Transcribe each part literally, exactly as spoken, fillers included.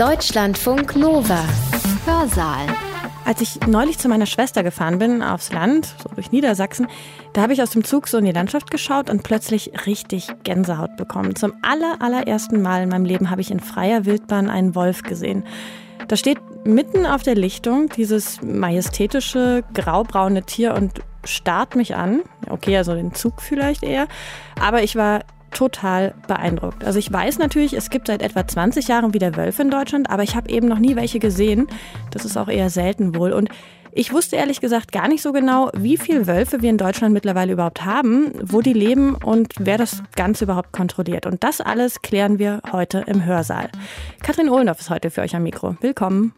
Deutschlandfunk Nova. Hörsaal. Als ich neulich zu meiner Schwester gefahren bin, aufs Land, so durch Niedersachsen, da habe ich aus dem Zug so in die Landschaft geschaut und plötzlich richtig Gänsehaut bekommen. Zum aller, allerersten Mal in meinem Leben habe ich in freier Wildbahn einen Wolf gesehen. Da steht mitten auf der Lichtung dieses majestätische, graubraune Tier und starrt mich an. Okay, also den Zug vielleicht eher. Aber ich war total beeindruckt. Also ich weiß natürlich, es gibt seit etwa zwanzig Jahren wieder Wölfe in Deutschland, aber ich habe eben noch nie welche gesehen. Das ist auch eher selten wohl. Und ich wusste ehrlich gesagt gar nicht so genau, wie viele Wölfe wir in Deutschland mittlerweile überhaupt haben, wo die leben und wer das Ganze überhaupt kontrolliert. Und das alles klären wir heute im Hörsaal. Katrin Ohlendorf ist heute für euch am Mikro. Willkommen.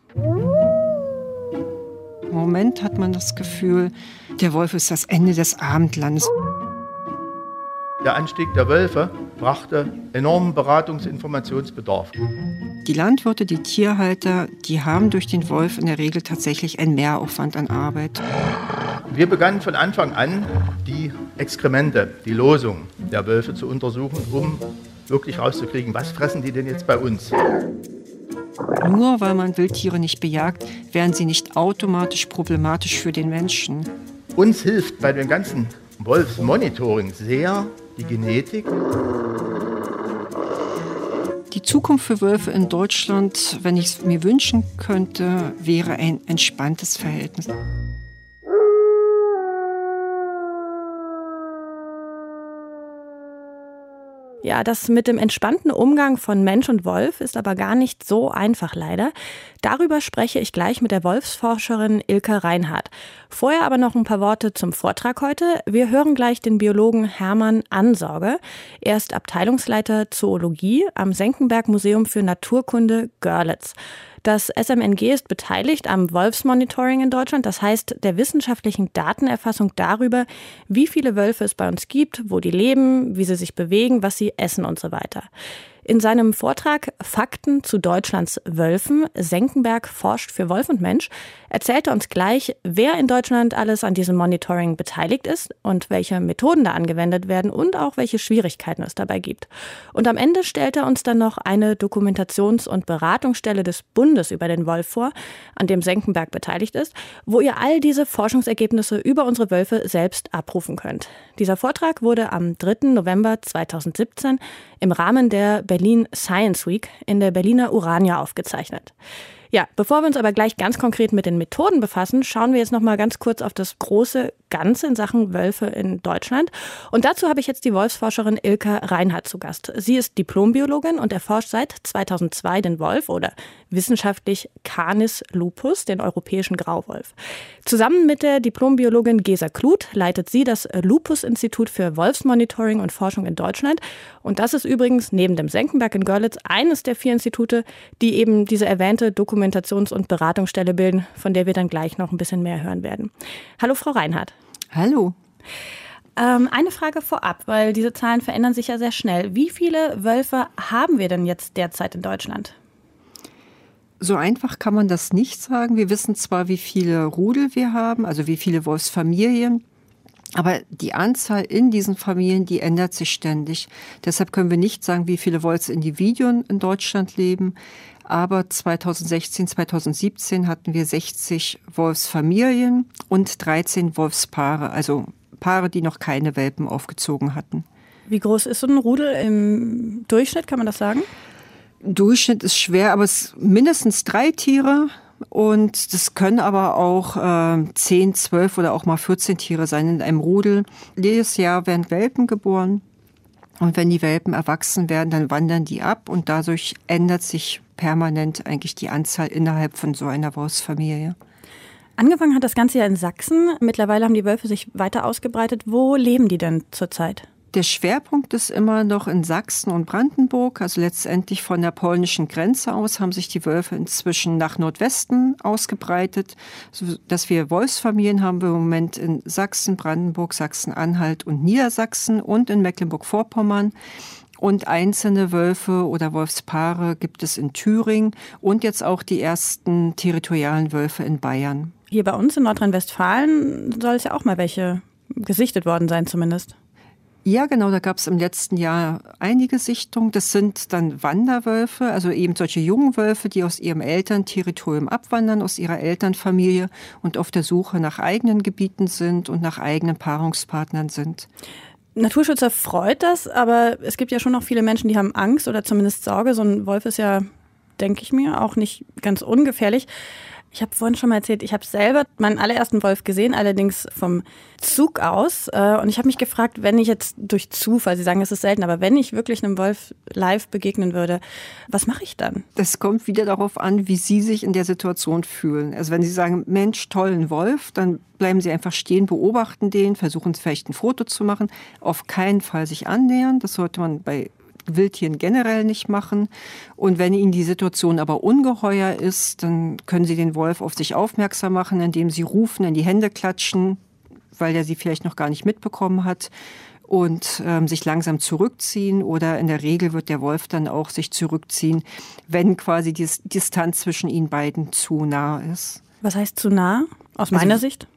Im Moment hat man das Gefühl, der Wolf ist das Ende des Abendlandes. Der Anstieg der Wölfe brachte enormen Beratungs- und Informationsbedarf. Die Landwirte, die Tierhalter, die haben durch den Wolf in der Regel tatsächlich einen Mehraufwand an Arbeit. Wir begannen von Anfang an, die Exkremente, die Losung der Wölfe zu untersuchen, um wirklich rauszukriegen, was fressen die denn jetzt bei uns. Nur weil man Wildtiere nicht bejagt, wären sie nicht automatisch problematisch für den Menschen. Uns hilft bei dem ganzen Wolfsmonitoring sehr die Genetik. Die Zukunft für Wölfe in Deutschland, wenn ich es mir wünschen könnte, wäre ein entspanntes Verhältnis. Ja, das mit dem entspannten Umgang von Mensch und Wolf ist aber gar nicht so einfach leider. Darüber spreche ich gleich mit der Wolfsforscherin Ilka Reinhardt. Vorher aber noch ein paar Worte zum Vortrag heute. Wir hören gleich den Biologen Hermann Ansorge. Er ist Abteilungsleiter Zoologie am Senckenberg Museum für Naturkunde Görlitz. Das S M N G ist beteiligt am Wolfsmonitoring in Deutschland, das heißt der wissenschaftlichen Datenerfassung darüber, wie viele Wölfe es bei uns gibt, wo die leben, wie sie sich bewegen, was sie essen und so weiter. In seinem Vortrag Fakten zu Deutschlands Wölfen, Senckenberg forscht für Wolf und Mensch, erzählt er uns gleich, wer in Deutschland alles an diesem Monitoring beteiligt ist und welche Methoden da angewendet werden und auch welche Schwierigkeiten es dabei gibt. Und am Ende stellt er uns dann noch eine Dokumentations- und Beratungsstelle des Bundes über den Wolf vor, an dem Senckenberg beteiligt ist, wo ihr all diese Forschungsergebnisse über unsere Wölfe selbst abrufen könnt. Dieser Vortrag wurde am dritten November zweitausendsiebzehn im Rahmen der Berlin Science Week in der Berliner Urania aufgezeichnet. Ja, bevor wir uns aber gleich ganz konkret mit den Methoden befassen, schauen wir jetzt noch mal ganz kurz auf das große Ganze in Sachen Wölfe in Deutschland. Und dazu habe ich jetzt die Wolfsforscherin Ilka Reinhardt zu Gast. Sie ist Diplombiologin und erforscht seit zweitausendzwei den Wolf oder wissenschaftlich Canis lupus, den europäischen Grauwolf. Zusammen mit der Diplombiologin Gesa Kluth leitet sie das Lupus-Institut für Wolfsmonitoring und Forschung in Deutschland. Und das ist übrigens neben dem Senckenberg in Görlitz eines der vier Institute, die eben diese erwähnte Dokumentations- und Beratungsstelle bilden, von der wir dann gleich noch ein bisschen mehr hören werden. Hallo Frau Reinhardt. Hallo. Ähm, eine Frage vorab, weil diese Zahlen verändern sich ja sehr schnell. Wie viele Wölfe haben wir denn jetzt derzeit in Deutschland? So einfach kann man das nicht sagen. Wir wissen zwar, wie viele Rudel wir haben, also wie viele Wolfsfamilien, aber die Anzahl in diesen Familien, die ändert sich ständig. Deshalb können wir nicht sagen, wie viele Wolfsindividuen in Deutschland leben. Aber zweitausendsechzehn, zweitausendsiebzehn hatten wir sechzig Wolfsfamilien und dreizehn Wolfspaare, also Paare, die noch keine Welpen aufgezogen hatten. Wie groß ist so ein Rudel im Durchschnitt, kann man das sagen? Durchschnitt ist schwer, aber es sind mindestens drei Tiere. Und das können aber auch äh, zehn, zwölf oder auch mal vierzehn Tiere sein in einem Rudel. Jedes Jahr werden Welpen geboren. Und wenn die Welpen erwachsen werden, dann wandern die ab. Und dadurch ändert sich permanent eigentlich die Anzahl innerhalb von so einer Wolfsfamilie. Angefangen hat das Ganze ja in Sachsen. Mittlerweile haben die Wölfe sich weiter ausgebreitet. Wo leben die denn zurzeit? Der Schwerpunkt ist immer noch in Sachsen und Brandenburg. Also letztendlich von der polnischen Grenze aus haben sich die Wölfe inzwischen nach Nordwesten ausgebreitet. Sodass wir Wolfsfamilien haben wir im Moment in Sachsen, Brandenburg, Sachsen-Anhalt und Niedersachsen und in Mecklenburg-Vorpommern. Und einzelne Wölfe oder Wolfspaare gibt es in Thüringen und jetzt auch die ersten territorialen Wölfe in Bayern. Hier bei uns in Nordrhein-Westfalen soll es ja auch mal welche gesichtet worden sein zumindest. Ja, genau, da gab es im letzten Jahr einige Sichtungen. Das sind dann Wanderwölfe, also eben solche jungen Wölfe, die aus ihrem Elternterritorium abwandern, aus ihrer Elternfamilie und auf der Suche nach eigenen Gebieten sind und nach eigenen Paarungspartnern sind. Naturschützer freut das, aber es gibt ja schon noch viele Menschen, die haben Angst oder zumindest Sorge. So ein Wolf ist ja, denke ich mir, auch nicht ganz ungefährlich. Ich habe vorhin schon mal erzählt, ich habe selber meinen allerersten Wolf gesehen, allerdings vom Zug aus. Und ich habe mich gefragt, wenn ich jetzt durch Zufall, Sie sagen, es ist selten, aber wenn ich wirklich einem Wolf live begegnen würde, was mache ich dann? Das kommt wieder darauf an, wie Sie sich in der Situation fühlen. Also wenn Sie sagen, Mensch, tollen Wolf, dann bleiben Sie einfach stehen, beobachten den, versuchen vielleicht ein Foto zu machen. Auf keinen Fall sich annähern, das sollte man bei Wildtieren generell nicht machen. Und wenn Ihnen die Situation aber ungeheuer ist, dann können Sie den Wolf auf sich aufmerksam machen, indem Sie rufen, in die Hände klatschen, weil er sie vielleicht noch gar nicht mitbekommen hat, und ähm, sich langsam zurückziehen. Oder in der Regel wird der Wolf dann auch sich zurückziehen, wenn quasi die Distanz zwischen Ihnen beiden zu nah ist. Was heißt zu nah? Aus meiner also, Sicht?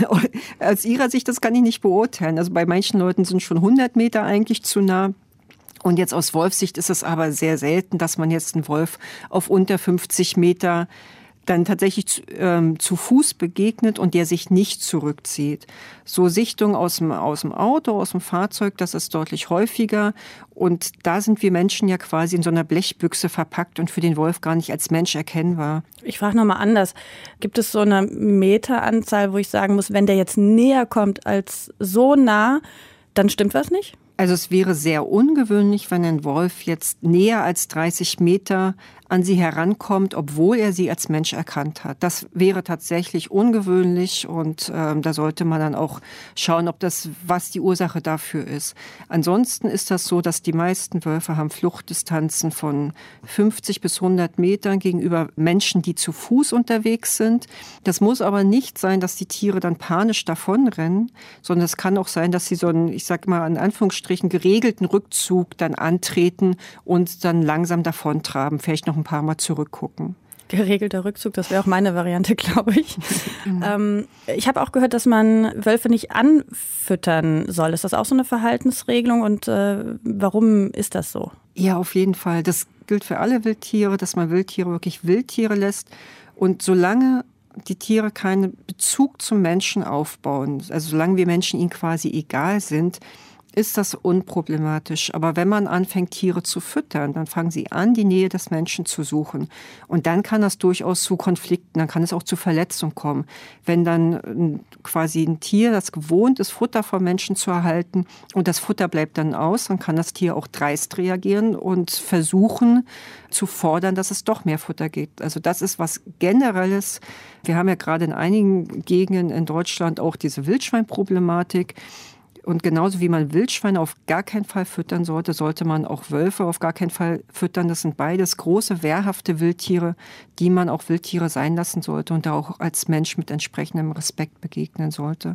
Aus Ihrer Sicht, das kann ich nicht beurteilen. Also bei manchen Leuten sind schon hundert Meter eigentlich zu nah. Und jetzt aus Wolfssicht ist es aber sehr selten, dass man jetzt einen Wolf auf unter fünfzig Meter dann tatsächlich zu, ähm, zu Fuß begegnet und der sich nicht zurückzieht. So Sichtungen aus dem, aus dem Auto, aus dem Fahrzeug, das ist deutlich häufiger. Und da sind wir Menschen ja quasi in so einer Blechbüchse verpackt und für den Wolf gar nicht als Mensch erkennbar. Ich frage nochmal anders. Gibt es so eine Meteranzahl, wo ich sagen muss, wenn der jetzt näher kommt als so nah, dann stimmt was nicht? Also es wäre sehr ungewöhnlich, wenn ein Wolf jetzt näher als dreißig Meter an sie herankommt, obwohl er sie als Mensch erkannt hat. Das wäre tatsächlich ungewöhnlich und ähm, da sollte man dann auch schauen, ob das, was die Ursache dafür ist. Ansonsten ist das so, dass die meisten Wölfe haben Fluchtdistanzen von fünfzig bis hundert Metern gegenüber Menschen, die zu Fuß unterwegs sind. Das muss aber nicht sein, dass die Tiere dann panisch davonrennen, sondern es kann auch sein, dass sie so einen, ich sag mal in Anführungsstrichen, geregelten Rückzug dann antreten und dann langsam davontraben, vielleicht noch ein paar Mal zurückgucken. Geregelter Rückzug, das wäre auch meine Variante, glaube ich. Mhm. Ähm, ich habe auch gehört, dass man Wölfe nicht anfüttern soll. Ist das auch so eine Verhaltensregelung und äh, warum ist das so? Ja, auf jeden Fall. Das gilt für alle Wildtiere, dass man Wildtiere wirklich Wildtiere lässt. Und solange die Tiere keinen Bezug zum Menschen aufbauen, also solange wir Menschen ihnen quasi egal sind, ist das unproblematisch. Aber wenn man anfängt, Tiere zu füttern, dann fangen sie an, die Nähe des Menschen zu suchen. Und dann kann das durchaus zu Konflikten, dann kann es auch zu Verletzungen kommen. Wenn dann quasi ein Tier, das gewohnt ist, Futter vom Menschen zu erhalten und das Futter bleibt dann aus, dann kann das Tier auch dreist reagieren und versuchen zu fordern, dass es doch mehr Futter gibt. Also das ist was Generelles. Wir haben ja gerade in einigen Gegenden in Deutschland auch diese Wildschweinproblematik. Und genauso wie man Wildschweine auf gar keinen Fall füttern sollte, sollte man auch Wölfe auf gar keinen Fall füttern. Das sind beides große, wehrhafte Wildtiere, die man auch Wildtiere sein lassen sollte und da auch als Mensch mit entsprechendem Respekt begegnen sollte.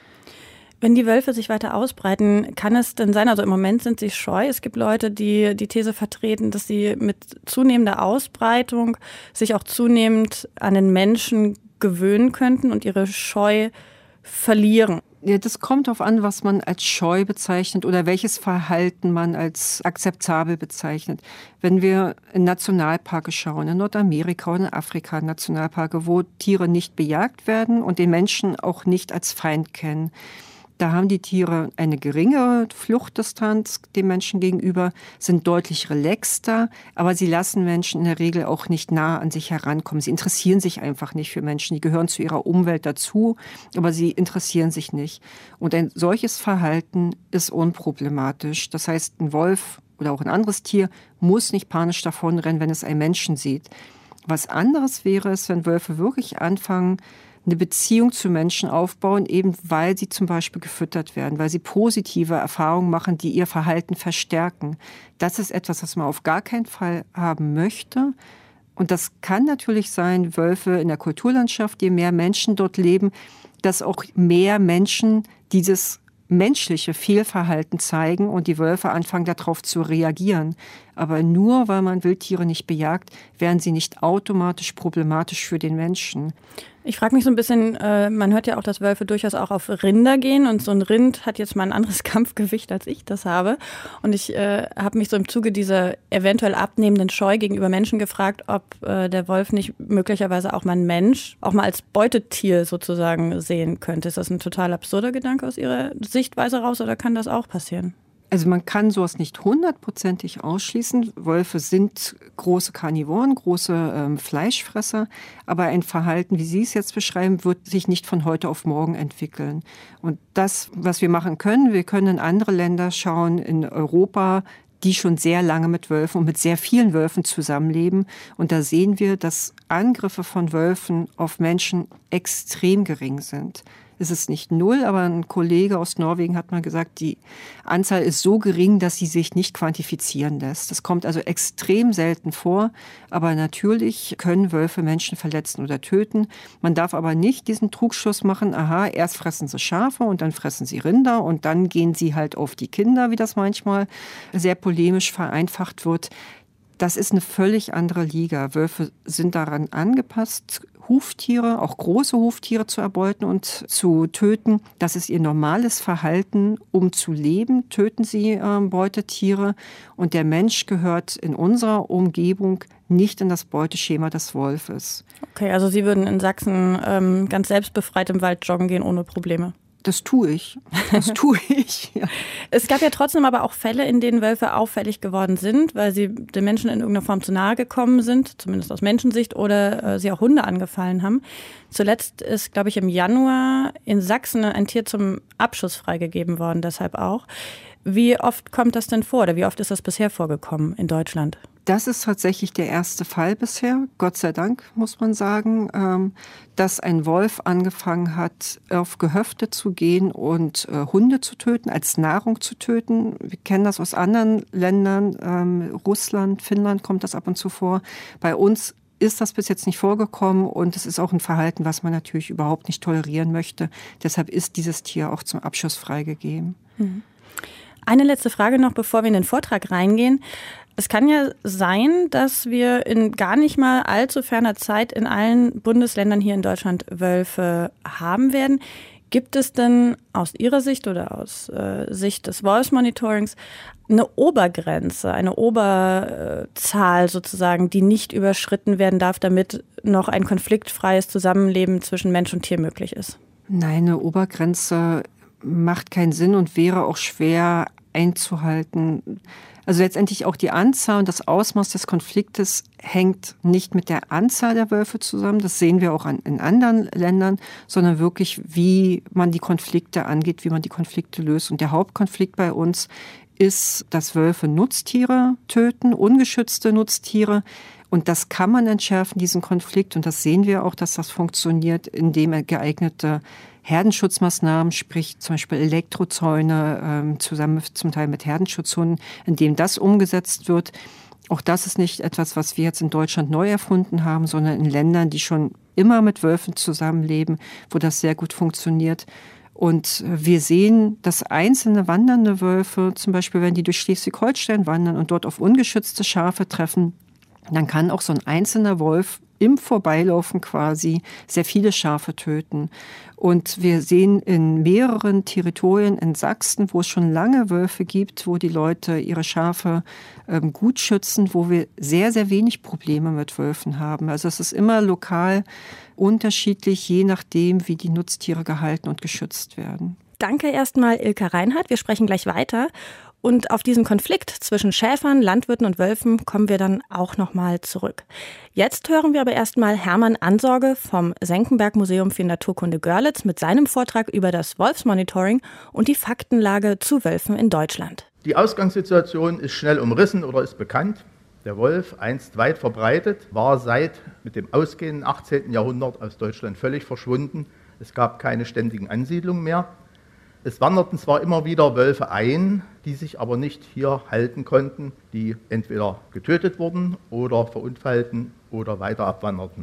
Wenn die Wölfe sich weiter ausbreiten, kann es denn sein, also im Moment sind sie scheu. Es gibt Leute, die die These vertreten, dass sie mit zunehmender Ausbreitung sich auch zunehmend an den Menschen gewöhnen könnten und ihre Scheu verlieren. Ja, das kommt darauf an, was man als Scheu bezeichnet oder welches Verhalten man als akzeptabel bezeichnet. Wenn wir in Nationalparke schauen, in Nordamerika oder in Afrika, Nationalparke, wo Tiere nicht bejagt werden und den Menschen auch nicht als Feind kennen, da haben die Tiere eine geringere Fluchtdistanz dem Menschen gegenüber, sind deutlich relaxter, aber sie lassen Menschen in der Regel auch nicht nah an sich herankommen. Sie interessieren sich einfach nicht für Menschen. Die gehören zu ihrer Umwelt dazu, aber sie interessieren sich nicht. Und ein solches Verhalten ist unproblematisch. Das heißt, ein Wolf oder auch ein anderes Tier muss nicht panisch davonrennen, wenn es einen Menschen sieht. Was anderes wäre es, wenn Wölfe wirklich anfangen, eine Beziehung zu Menschen aufbauen, eben weil sie zum Beispiel gefüttert werden, weil sie positive Erfahrungen machen, die ihr Verhalten verstärken. Das ist etwas, was man auf gar keinen Fall haben möchte. Und das kann natürlich sein, Wölfe in der Kulturlandschaft, je mehr Menschen dort leben, dass auch mehr Menschen dieses menschliche Fehlverhalten zeigen und die Wölfe anfangen, darauf zu reagieren. Aber nur weil man Wildtiere nicht bejagt, werden sie nicht automatisch problematisch für den Menschen. Ich frage mich so ein bisschen, äh, man hört ja auch, dass Wölfe durchaus auch auf Rinder gehen und so ein Rind hat jetzt mal ein anderes Kampfgewicht, als ich das habe. Und ich äh, habe mich so im Zuge dieser eventuell abnehmenden Scheu gegenüber Menschen gefragt, ob äh, der Wolf nicht möglicherweise auch mal ein Mensch, auch mal als Beutetier sozusagen sehen könnte. Ist das ein total absurder Gedanke aus Ihrer Sichtweise raus oder kann das auch passieren? Also man kann sowas nicht hundertprozentig ausschließen. Wölfe sind große Karnivoren, große ähm, Fleischfresser, aber ein Verhalten, wie Sie es jetzt beschreiben, wird sich nicht von heute auf morgen entwickeln. Und das, was wir machen können, wir können in andere Länder schauen, in Europa, die schon sehr lange mit Wölfen und mit sehr vielen Wölfen zusammenleben. Und da sehen wir, dass Angriffe von Wölfen auf Menschen extrem gering sind. Es ist nicht null, aber ein Kollege aus Norwegen hat mal gesagt, die Anzahl ist so gering, dass sie sich nicht quantifizieren lässt. Das kommt also extrem selten vor, aber natürlich können Wölfe Menschen verletzen oder töten. Man darf aber nicht diesen Trugschluss machen, aha, erst fressen sie Schafe und dann fressen sie Rinder und dann gehen sie halt auf die Kinder, wie das manchmal sehr polemisch vereinfacht wird. Das ist eine völlig andere Liga. Wölfe sind daran angepasst, Huftiere, auch große Huftiere zu erbeuten und zu töten. Das ist ihr normales Verhalten, um zu leben, töten sie äh, Beutetiere. Und der Mensch gehört in unserer Umgebung nicht in das Beuteschema des Wolfes. Okay, also Sie würden in Sachsen ähm, ganz selbstbefreit im Wald joggen gehen ohne Probleme? Das tue ich. Das tue ich. Ja. Es gab ja trotzdem aber auch Fälle, in denen Wölfe auffällig geworden sind, weil sie den Menschen in irgendeiner Form zu nahe gekommen sind, zumindest aus Menschensicht, oder äh, sie auch Hunde angefallen haben. Zuletzt ist, glaube ich, im Januar in Sachsen ein Tier zum Abschuss freigegeben worden, deshalb auch. Wie oft kommt das denn vor oder wie oft ist das bisher vorgekommen in Deutschland? Das ist tatsächlich der erste Fall bisher, Gott sei Dank, muss man sagen, dass ein Wolf angefangen hat, auf Gehöfte zu gehen und Hunde zu töten, als Nahrung zu töten. Wir kennen das aus anderen Ländern, Russland, Finnland kommt das ab und zu vor. Bei uns ist das bis jetzt nicht vorgekommen und es ist auch ein Verhalten, was man natürlich überhaupt nicht tolerieren möchte. Deshalb ist dieses Tier auch zum Abschuss freigegeben. Mhm. Eine letzte Frage noch, bevor wir in den Vortrag reingehen. Es kann ja sein, dass wir in gar nicht mal allzu ferner Zeit in allen Bundesländern hier in Deutschland Wölfe haben werden. Gibt es denn aus Ihrer Sicht oder aus äh, Sicht des Wolfsmonitorings eine Obergrenze, eine Oberzahl sozusagen, die nicht überschritten werden darf, damit noch ein konfliktfreies Zusammenleben zwischen Mensch und Tier möglich ist? Nein, eine Obergrenze macht keinen Sinn und wäre auch schwer einzuhalten. Also letztendlich auch die Anzahl und das Ausmaß des Konfliktes hängt nicht mit der Anzahl der Wölfe zusammen, das sehen wir auch an, in anderen Ländern, sondern wirklich, wie man die Konflikte angeht, wie man die Konflikte löst. Und der Hauptkonflikt bei uns ist, dass Wölfe Nutztiere töten, ungeschützte Nutztiere. Und das kann man entschärfen, diesen Konflikt. Und das sehen wir auch, dass das funktioniert, indem er geeignete Herdenschutzmaßnahmen, sprich zum Beispiel Elektrozäune, ähm, zusammen zum Teil mit Herdenschutzhunden, indem das umgesetzt wird. Auch das ist nicht etwas, was wir jetzt in Deutschland neu erfunden haben, sondern in Ländern, die schon immer mit Wölfen zusammenleben, wo das sehr gut funktioniert. Und wir sehen, dass einzelne wandernde Wölfe, zum Beispiel wenn die durch Schleswig-Holstein wandern und dort auf ungeschützte Schafe treffen, dann kann auch so ein einzelner Wolf im Vorbeilaufen quasi sehr viele Schafe töten. Und wir sehen in mehreren Territorien in Sachsen, wo es schon lange Wölfe gibt, wo die Leute ihre Schafe ähm, gut schützen, wo wir sehr, sehr wenig Probleme mit Wölfen haben. Also es ist immer lokal unterschiedlich, je nachdem, wie die Nutztiere gehalten und geschützt werden. Danke erstmal Ilka Reinhardt. Wir sprechen gleich weiter. Und auf diesen Konflikt zwischen Schäfern, Landwirten und Wölfen kommen wir dann auch nochmal zurück. Jetzt hören wir aber erstmal Hermann Ansorge vom Senckenberg-Museum für Naturkunde Görlitz mit seinem Vortrag über das Wolfsmonitoring und die Faktenlage zu Wölfen in Deutschland. Die Ausgangssituation ist schnell umrissen oder ist bekannt. Der Wolf, einst weit verbreitet, war seit mit dem ausgehenden achtzehnten Jahrhundert aus Deutschland völlig verschwunden. Es gab keine ständigen Ansiedlungen mehr. Es wanderten zwar immer wieder Wölfe ein, die sich aber nicht hier halten konnten, die entweder getötet wurden oder verunfallten oder weiter abwanderten.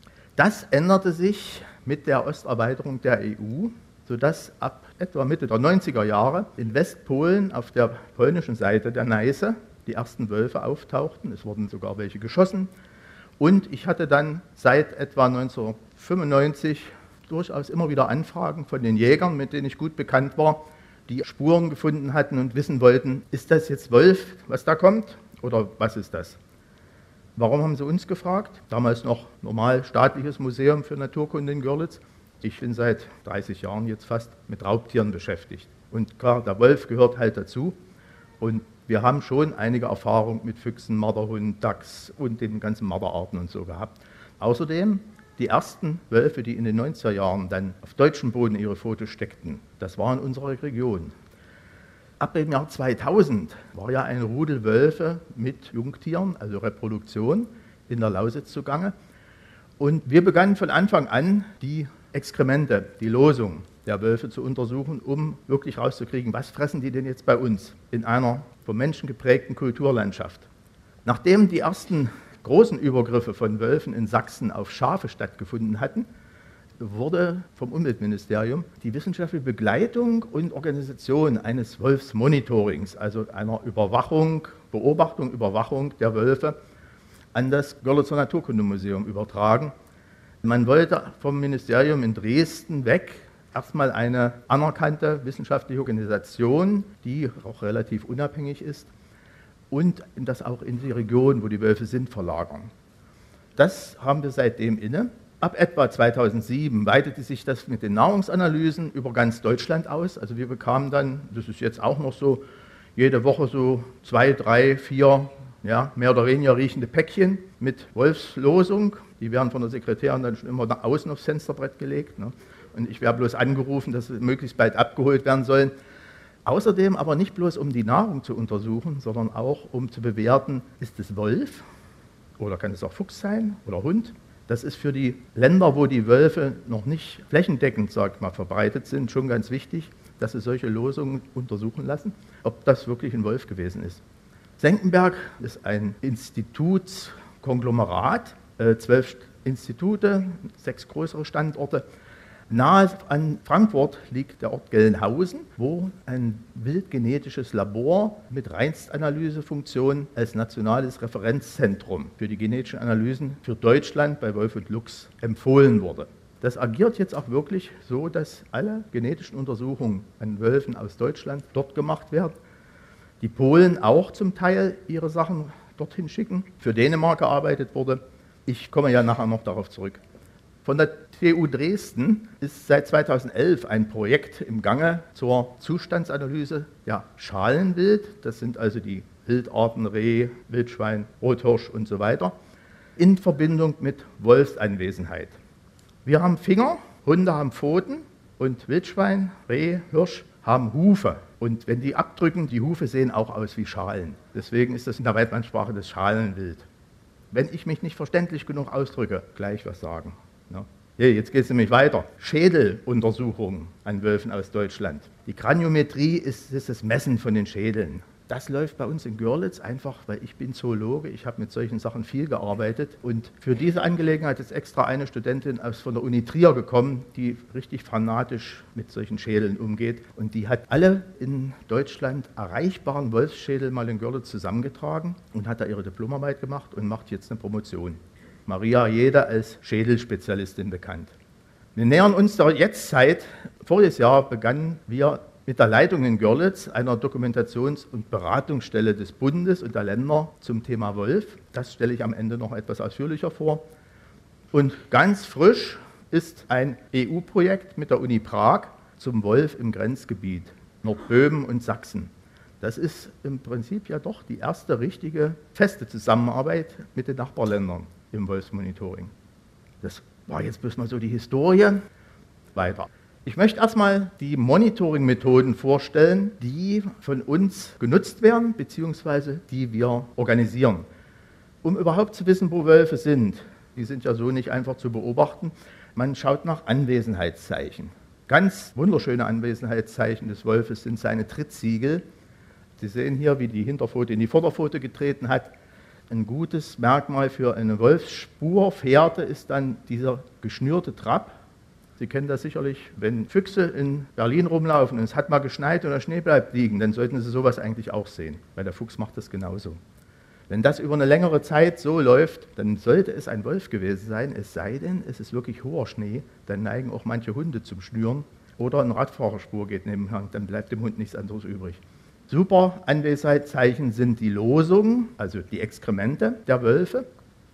Das änderte sich mit der Osterweiterung der E U, sodass ab etwa Mitte der neunziger Jahre in Westpolen auf der polnischen Seite der Neiße die ersten Wölfe auftauchten. Es wurden sogar welche geschossen Und ich hatte dann seit etwa neunzehnhundertfünfundneunzig durchaus immer wieder Anfragen von den Jägern, mit denen ich gut bekannt war, die Spuren gefunden hatten und wissen wollten, ist das jetzt Wolf, was da kommt, oder was ist das? Warum haben sie uns gefragt? Damals noch normal staatliches Museum für Naturkunde in Görlitz. Ich bin seit dreißig Jahren jetzt fast mit Raubtieren beschäftigt. Und klar, der Wolf gehört halt dazu. Und wir haben schon einige Erfahrung mit Füchsen, Marderhund, Dachs und den ganzen Marderarten und so gehabt. Außerdem die ersten Wölfe, die in den neunziger Jahren dann auf deutschem Boden ihre Pfote steckten, das war in unserer Region. Ab dem Jahr zweitausend war ja ein Rudel Wölfe mit Jungtieren, also Reproduktion, in der Lausitz zugange. Und wir begannen von Anfang an, die Exkremente, die Losung der Wölfe zu untersuchen, um wirklich rauszukriegen, was fressen die denn jetzt bei uns in einer vom Menschen geprägten Kulturlandschaft. Nachdem die ersten großen Übergriffe von Wölfen in Sachsen auf Schafe stattgefunden hatten, wurde vom Umweltministerium die wissenschaftliche Begleitung und Organisation eines Wolfsmonitorings, also einer Überwachung, Beobachtung, Überwachung der Wölfe, an das Görlitzer Naturkundemuseum übertragen. Man wollte vom Ministerium in Dresden weg erstmal eine anerkannte wissenschaftliche Organisation, die auch relativ unabhängig ist, und das auch in die Region, wo die Wölfe sind, verlagern. Das haben wir seitdem inne. Ab etwa zweitausendsieben weitete sich das mit den Nahrungsanalysen über ganz Deutschland aus. Also wir bekamen dann, das ist jetzt auch noch so, jede Woche so zwei, drei, vier, ja, mehr oder weniger riechende Päckchen mit Wolfslosung. Die werden von der Sekretärin dann schon immer nach außen aufs Fensterbrett gelegt. Ne? Und ich wäre bloß angerufen, dass sie möglichst bald abgeholt werden sollen. Außerdem aber nicht bloß, um die Nahrung zu untersuchen, sondern auch, um zu bewerten, ist es Wolf oder kann es auch Fuchs sein oder Hund. Das ist für die Länder, wo die Wölfe noch nicht flächendeckend, sag ich mal, verbreitet sind, schon ganz wichtig, dass sie solche Losungen untersuchen lassen, ob das wirklich ein Wolf gewesen ist. Senckenberg ist ein Institutskonglomerat, äh, zwölf Institute, sechs größere Standorte. Nahe an Frankfurt liegt der Ort Gelnhausen, wo ein wildgenetisches Labor mit Reinstanalysefunktion als nationales Referenzzentrum für die genetischen Analysen für Deutschland bei Wolf und Luchs empfohlen wurde. Das agiert jetzt auch wirklich so, dass alle genetischen Untersuchungen an Wölfen aus Deutschland dort gemacht werden. Die Polen auch zum Teil ihre Sachen dorthin schicken, für Dänemark gearbeitet wurde. Ich komme ja nachher noch darauf zurück. Von der T U Dresden ist seit zweitausendelf ein Projekt im Gange zur Zustandsanalyse der Schalenwild. Das sind also die Wildarten Reh, Wildschwein, Rothirsch und so weiter, in Verbindung mit Wolfsanwesenheit. Wir haben Finger, Hunde haben Pfoten und Wildschwein, Reh, Hirsch haben Hufe. Und wenn die abdrücken, die Hufe sehen auch aus wie Schalen. Deswegen ist das in der Weidmannsprache das Schalenwild. Wenn ich mich nicht verständlich genug ausdrücke, gleich was sagen. Ja. Hey, jetzt geht es nämlich weiter. Schädeluntersuchungen an Wölfen aus Deutschland. Die Kraniometrie ist, ist das Messen von den Schädeln. Das läuft bei uns in Görlitz einfach, weil ich bin Zoologe, ich habe mit solchen Sachen viel gearbeitet. Und für diese Angelegenheit ist extra eine Studentin aus von der Uni Trier gekommen, die richtig fanatisch mit solchen Schädeln umgeht. Und die hat alle in Deutschland erreichbaren Wolfsschädel mal in Görlitz zusammengetragen und hat da ihre Diplomarbeit gemacht und macht jetzt eine Promotion. Maria Jede als Schädelspezialistin bekannt. Wir nähern uns der Jetztzeit. Voriges Jahr begannen wir mit der Leitung in Görlitz, einer Dokumentations- und Beratungsstelle des Bundes und der Länder zum Thema Wolf. Das stelle ich am Ende noch etwas ausführlicher vor. Und ganz frisch ist ein E U-Projekt mit der Uni Prag zum Wolf im Grenzgebiet Nordböhmen und Sachsen. Das ist im Prinzip ja doch die erste richtige, feste Zusammenarbeit mit den Nachbarländern im Wolfsmonitoring. Das war jetzt bloß mal so die Historie. Weiter. Ich möchte erstmal die Monitoring-Methoden vorstellen, die von uns genutzt werden, beziehungsweise die wir organisieren. Um überhaupt zu wissen, wo Wölfe sind, die sind ja so nicht einfach zu beobachten, man schaut nach Anwesenheitszeichen. Ganz wunderschöne Anwesenheitszeichen des Wolfes sind seine Trittsiegel. Sie sehen hier, wie die Hinterpfote in die Vorderpfote getreten hat. Ein gutes Merkmal für eine Wolfsspurfährte ist dann dieser geschnürte Trab. Sie kennen das sicherlich, wenn Füchse in Berlin rumlaufen und es hat mal geschneit und der Schnee bleibt liegen, dann sollten Sie sowas eigentlich auch sehen, weil der Fuchs macht das genauso. Wenn das über eine längere Zeit so läuft, dann sollte es ein Wolf gewesen sein, es sei denn, es ist wirklich hoher Schnee, dann neigen auch manche Hunde zum Schnüren oder eine Radfahrerspur geht nebenher, dann bleibt dem Hund nichts anderes übrig. Super Anwesenheitszeichen sind die Losung, also die Exkremente der Wölfe.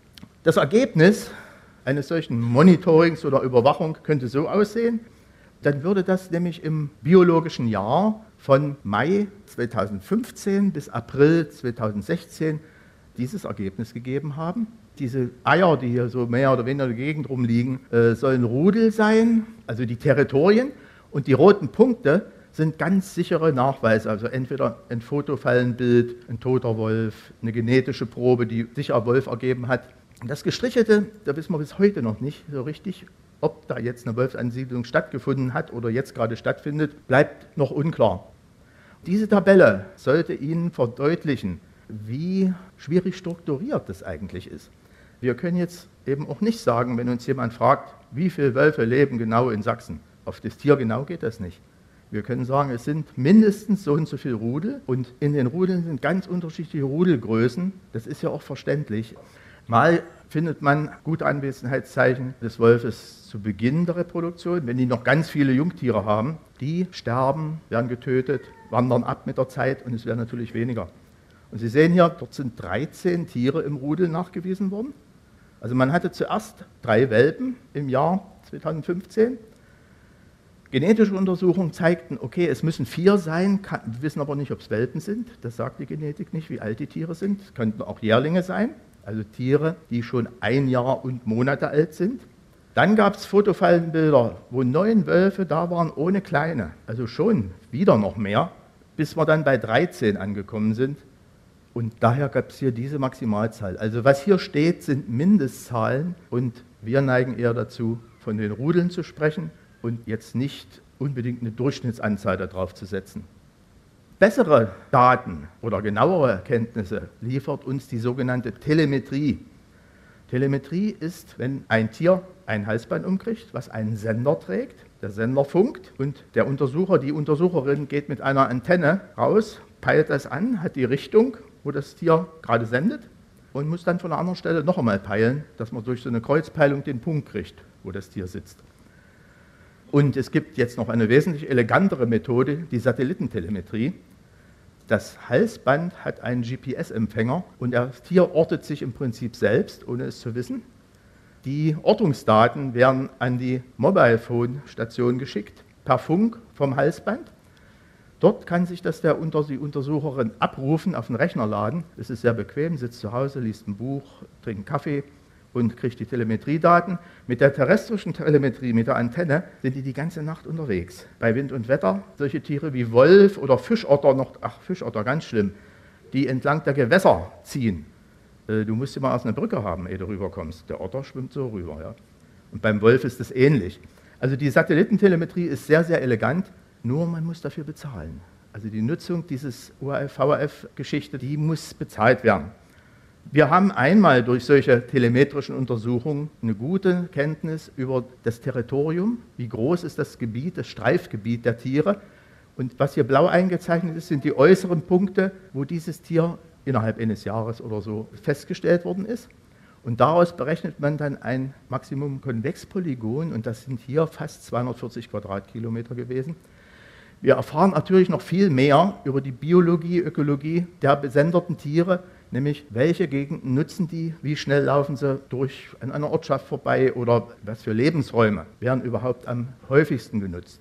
Das Ergebnis eines solchen Monitorings oder Überwachung könnte so aussehen, dann würde das nämlich im biologischen Jahr von Mai zweitausendfünfzehn bis April zweitausendsechzehn dieses Ergebnis gegeben haben. Diese Eier, die hier so mehr oder weniger in der Gegend rumliegen, äh, sollen Rudel sein, also die Territorien. Und die roten Punkte sind ganz sichere Nachweise, also entweder ein Fotofallenbild, ein toter Wolf, eine genetische Probe, die sicher Wolf ergeben hat. Das Gestrichelte, da wissen wir bis heute noch nicht so richtig, ob da jetzt eine Wolfsansiedlung stattgefunden hat oder jetzt gerade stattfindet, bleibt noch unklar. Diese Tabelle sollte Ihnen verdeutlichen, wie schwierig strukturiert das eigentlich ist. Wir können jetzt eben auch nicht sagen, wenn uns jemand fragt, wie viele Wölfe leben genau in Sachsen. Auf das Tier genau geht das nicht. Wir können sagen, es sind mindestens so und so viele Rudel und in den Rudeln sind ganz unterschiedliche Rudelgrößen. Das ist ja auch verständlich. Mal findet man gute Anwesenheitszeichen des Wolfes zu Beginn der Reproduktion, wenn die noch ganz viele Jungtiere haben. Die sterben, werden getötet, wandern ab mit der Zeit und es werden natürlich weniger. Und Sie sehen hier, dort sind dreizehn Tiere im Rudel nachgewiesen worden. Also man hatte zuerst drei Welpen im Jahr zweitausendfünfzehn. Genetische Untersuchungen zeigten, okay, es müssen vier sein, kann, wir wissen aber nicht, ob es Welpen sind. Das sagt die Genetik nicht, wie alt die Tiere sind. Es könnten auch Jährlinge sein, also Tiere, die schon ein Jahr und Monate alt sind. Dann gab es Fotofallenbilder, wo neun Wölfe da waren ohne Kleine, also schon wieder noch mehr, bis wir dann bei dreizehn angekommen sind. Und daher gab es hier diese Maximalzahl. Also was hier steht, sind Mindestzahlen und wir neigen eher dazu, von den Rudeln zu sprechen und jetzt nicht unbedingt eine Durchschnittsanzahl darauf zu setzen. Bessere Daten oder genauere Kenntnisse liefert uns die sogenannte Telemetrie. Telemetrie ist, wenn ein Tier ein Halsband umkriegt, was einen Sender trägt, der Sender funkt und der Untersucher, die Untersucherin geht mit einer Antenne raus, peilt das an, hat die Richtung, wo das Tier gerade sendet und muss dann von einer anderen Stelle noch einmal peilen, dass man durch so eine Kreuzpeilung den Punkt kriegt, wo das Tier sitzt. Und es gibt jetzt noch eine wesentlich elegantere Methode, die Satellitentelemetrie. Das Halsband hat einen G P S-Empfänger und das Tier ortet sich im Prinzip selbst, ohne es zu wissen. Die Ortungsdaten werden an die Mobile-Phone-Station geschickt, per Funk vom Halsband. Dort kann sich das der Unter die Untersucherin abrufen, auf den Rechner laden. Es ist sehr bequem, sitzt zu Hause, liest ein Buch, trinkt einen Kaffee und kriegt die Telemetriedaten. Mit der terrestrischen Telemetrie, mit der Antenne, sind die die ganze Nacht unterwegs. Bei Wind und Wetter, solche Tiere wie Wolf oder Fischotter, noch, ach Fischotter, ganz schlimm, die entlang der Gewässer ziehen. Du musst immer erst eine Brücke haben, ehe du rüberkommst. Der Otter schwimmt so rüber. Ja. Und beim Wolf ist es ähnlich. Also die Satellitentelemetrie ist sehr, sehr elegant. Nur man muss dafür bezahlen. Also die Nutzung dieses U A F-V A F-Geschichte, die muss bezahlt werden. Wir haben einmal durch solche telemetrischen Untersuchungen eine gute Kenntnis über das Territorium, wie groß ist das Gebiet, das Streifgebiet der Tiere. Und was hier blau eingezeichnet ist, sind die äußeren Punkte, wo dieses Tier innerhalb eines Jahres oder so festgestellt worden ist. Und daraus berechnet man dann ein Maximum-Konvex-Polygon und das sind hier fast zweihundertvierzig Quadratkilometer gewesen. Wir erfahren natürlich noch viel mehr über die Biologie, Ökologie der besenderten Tiere, nämlich welche Gegenden nutzen die, wie schnell laufen sie durch an einer Ortschaft vorbei oder was für Lebensräume werden überhaupt am häufigsten genutzt.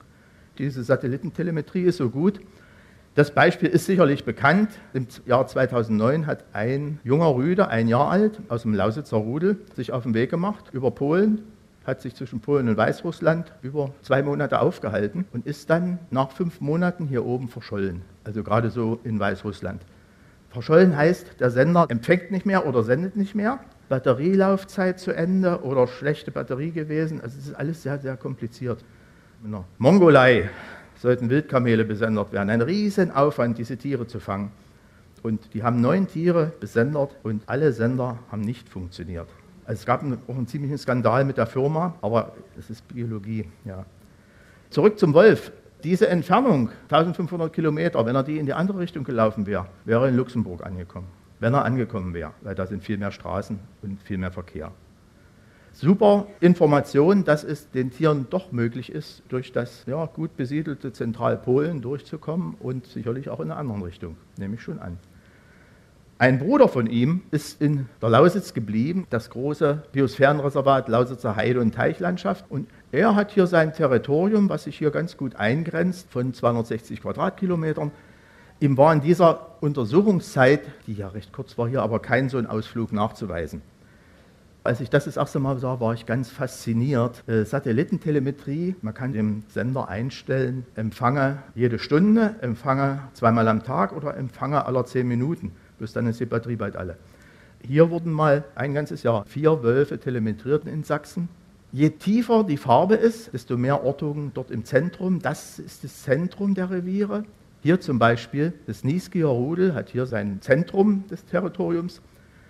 Diese Satellitentelemetrie ist so gut. Das Beispiel ist sicherlich bekannt. Im Jahr zweitausendneun hat ein junger Rüde, ein Jahr alt, aus dem Lausitzer Rudel, sich auf den Weg gemacht über Polen, hat sich zwischen Polen und Weißrussland über zwei Monate aufgehalten und ist dann nach fünf Monaten hier oben verschollen, also gerade so in Weißrussland. Verschollen heißt, der Sender empfängt nicht mehr oder sendet nicht mehr, Batterielaufzeit zu Ende oder schlechte Batterie gewesen, also es ist alles sehr, sehr kompliziert. In der Mongolei sollten Wildkamele besendet werden, ein riesen Aufwand, diese Tiere zu fangen. Und die haben neun Tiere besendet und alle Sender haben nicht funktioniert. Also es gab auch einen ziemlichen Skandal mit der Firma, aber es ist Biologie. Ja. Zurück zum Wolf. Diese Entfernung, eintausendfünfhundert Kilometer, wenn er die in die andere Richtung gelaufen wäre, wäre er in Luxemburg angekommen. wenn er angekommen wäre, weil da sind viel mehr Straßen und viel mehr Verkehr. Super Information, dass es den Tieren doch möglich ist, durch das ja, gut besiedelte Zentralpolen durchzukommen und sicherlich auch in einer anderen Richtung, nehme ich schon an. Ein Bruder von ihm ist in der Lausitz geblieben, das große Biosphärenreservat Lausitzer Heide- und Teichlandschaft. Und er hat hier sein Territorium, was sich hier ganz gut eingrenzt, von zweihundertsechzig Quadratkilometern. Ihm war in dieser Untersuchungszeit, die ja recht kurz war hier, aber kein so ein Ausflug nachzuweisen. Als ich das das erste Mal sah, war ich ganz fasziniert. Äh, Satellitentelemetrie, man kann dem Sender einstellen, Empfange jede Stunde, Empfange zweimal am Tag oder Empfange aller zehn Minuten. Bis dann ist die Batterie bald alle. Hier wurden mal ein ganzes Jahr vier Wölfe telemetriert in Sachsen. Je tiefer die Farbe ist, desto mehr Ortungen dort im Zentrum. Das ist das Zentrum der Reviere. Hier zum Beispiel das Nieskeer Rudel hat hier sein Zentrum des Territoriums.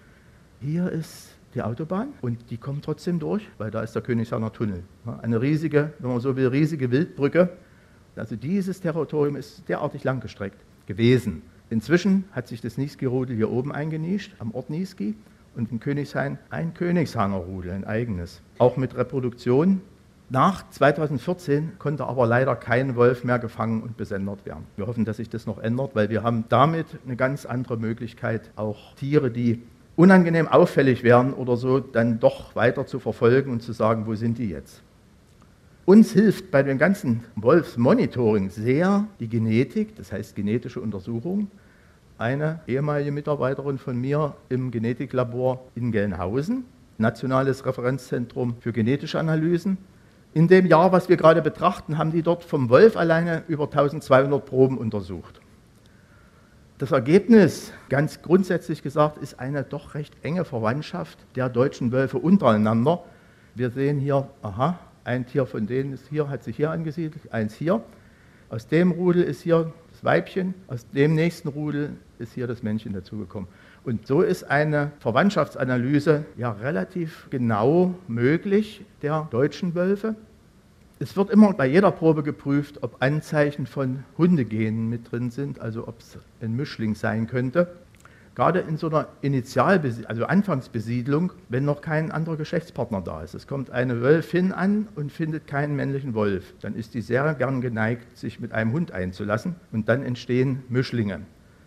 Hier ist die Autobahn und die kommt trotzdem durch, weil da ist der Königshainer Tunnel. Eine riesige, wenn man so will, riesige Wildbrücke. Also dieses Territorium ist derartig langgestreckt gewesen. Inzwischen hat sich das Nieskeer-Rudel hier oben eingenischt, am Ort Niesky, und in Königshain ein Königshainer Rudel, ein eigenes. Auch mit Reproduktion. Nach zweitausendvierzehn konnte aber leider kein Wolf mehr gefangen und besendet werden. Wir hoffen, dass sich das noch ändert, weil wir haben damit eine ganz andere Möglichkeit, auch Tiere, die unangenehm auffällig werden oder so, dann doch weiter zu verfolgen und zu sagen, wo sind die jetzt? Uns hilft bei dem ganzen Wolfsmonitoring sehr die Genetik, das heißt genetische Untersuchung. Eine ehemalige Mitarbeiterin von mir im Genetiklabor in Gelnhausen, Nationales Referenzzentrum für genetische Analysen. In dem Jahr, was wir gerade betrachten, haben die dort vom Wolf alleine über eintausendzweihundert Proben untersucht. Das Ergebnis, ganz grundsätzlich gesagt, ist eine doch recht enge Verwandtschaft der deutschen Wölfe untereinander. Wir sehen hier, aha, ein Tier von denen ist hier, hat sich hier angesiedelt, eins hier. Aus dem Rudel ist hier das Weibchen, aus dem nächsten Rudel ist hier das Männchen dazugekommen. Und so ist eine Verwandtschaftsanalyse ja relativ genau möglich der deutschen Wölfe. Es wird immer bei jeder Probe geprüft, ob Anzeichen von Hundegenen mit drin sind, also ob es ein Mischling sein könnte. Gerade in so einer Initialbesiedlung, also Anfangsbesiedlung, wenn noch kein anderer Geschlechtspartner da ist. Es kommt eine Wölfin an und findet keinen männlichen Wolf. Dann ist die sehr gern geneigt, sich mit einem Hund einzulassen und dann entstehen Mischlinge.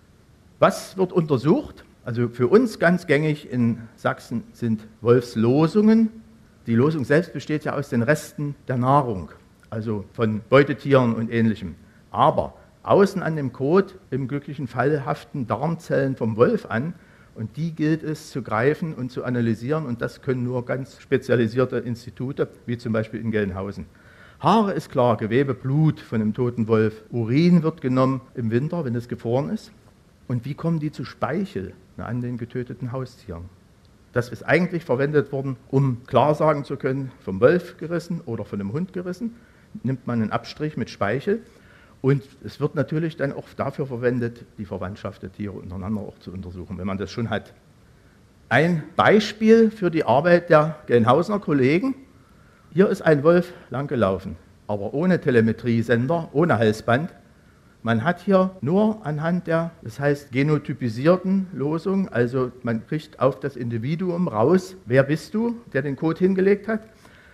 Was wird untersucht? Also für uns ganz gängig in Sachsen sind Wolfslosungen. Die Losung selbst besteht ja aus den Resten der Nahrung, also von Beutetieren und Ähnlichem. Aber außen an dem Kot, im glücklichen Fall, haften Darmzellen vom Wolf an und die gilt es zu greifen und zu analysieren und das können nur ganz spezialisierte Institute, wie zum Beispiel in Gelnhausen. Haare ist klar, Gewebe, Blut von einem toten Wolf. Urin wird genommen im Winter, wenn es gefroren ist. Und wie kommen die zu Speichel? Na, an den getöteten Haustieren. Das ist eigentlich verwendet worden, um klar sagen zu können, vom Wolf gerissen oder von einem Hund gerissen. Nimmt man einen Abstrich mit Speichel. Und es wird natürlich dann auch dafür verwendet, die Verwandtschaft der Tiere untereinander auch zu untersuchen, wenn man das schon hat. Ein Beispiel für die Arbeit der Gelnhausener Kollegen. Hier ist ein Wolf langgelaufen, aber ohne Telemetriesender, ohne Halsband. Man hat hier nur anhand der, das heißt genotypisierten Losung, also man kriegt auf das Individuum raus, wer bist du, der den Code hingelegt hat.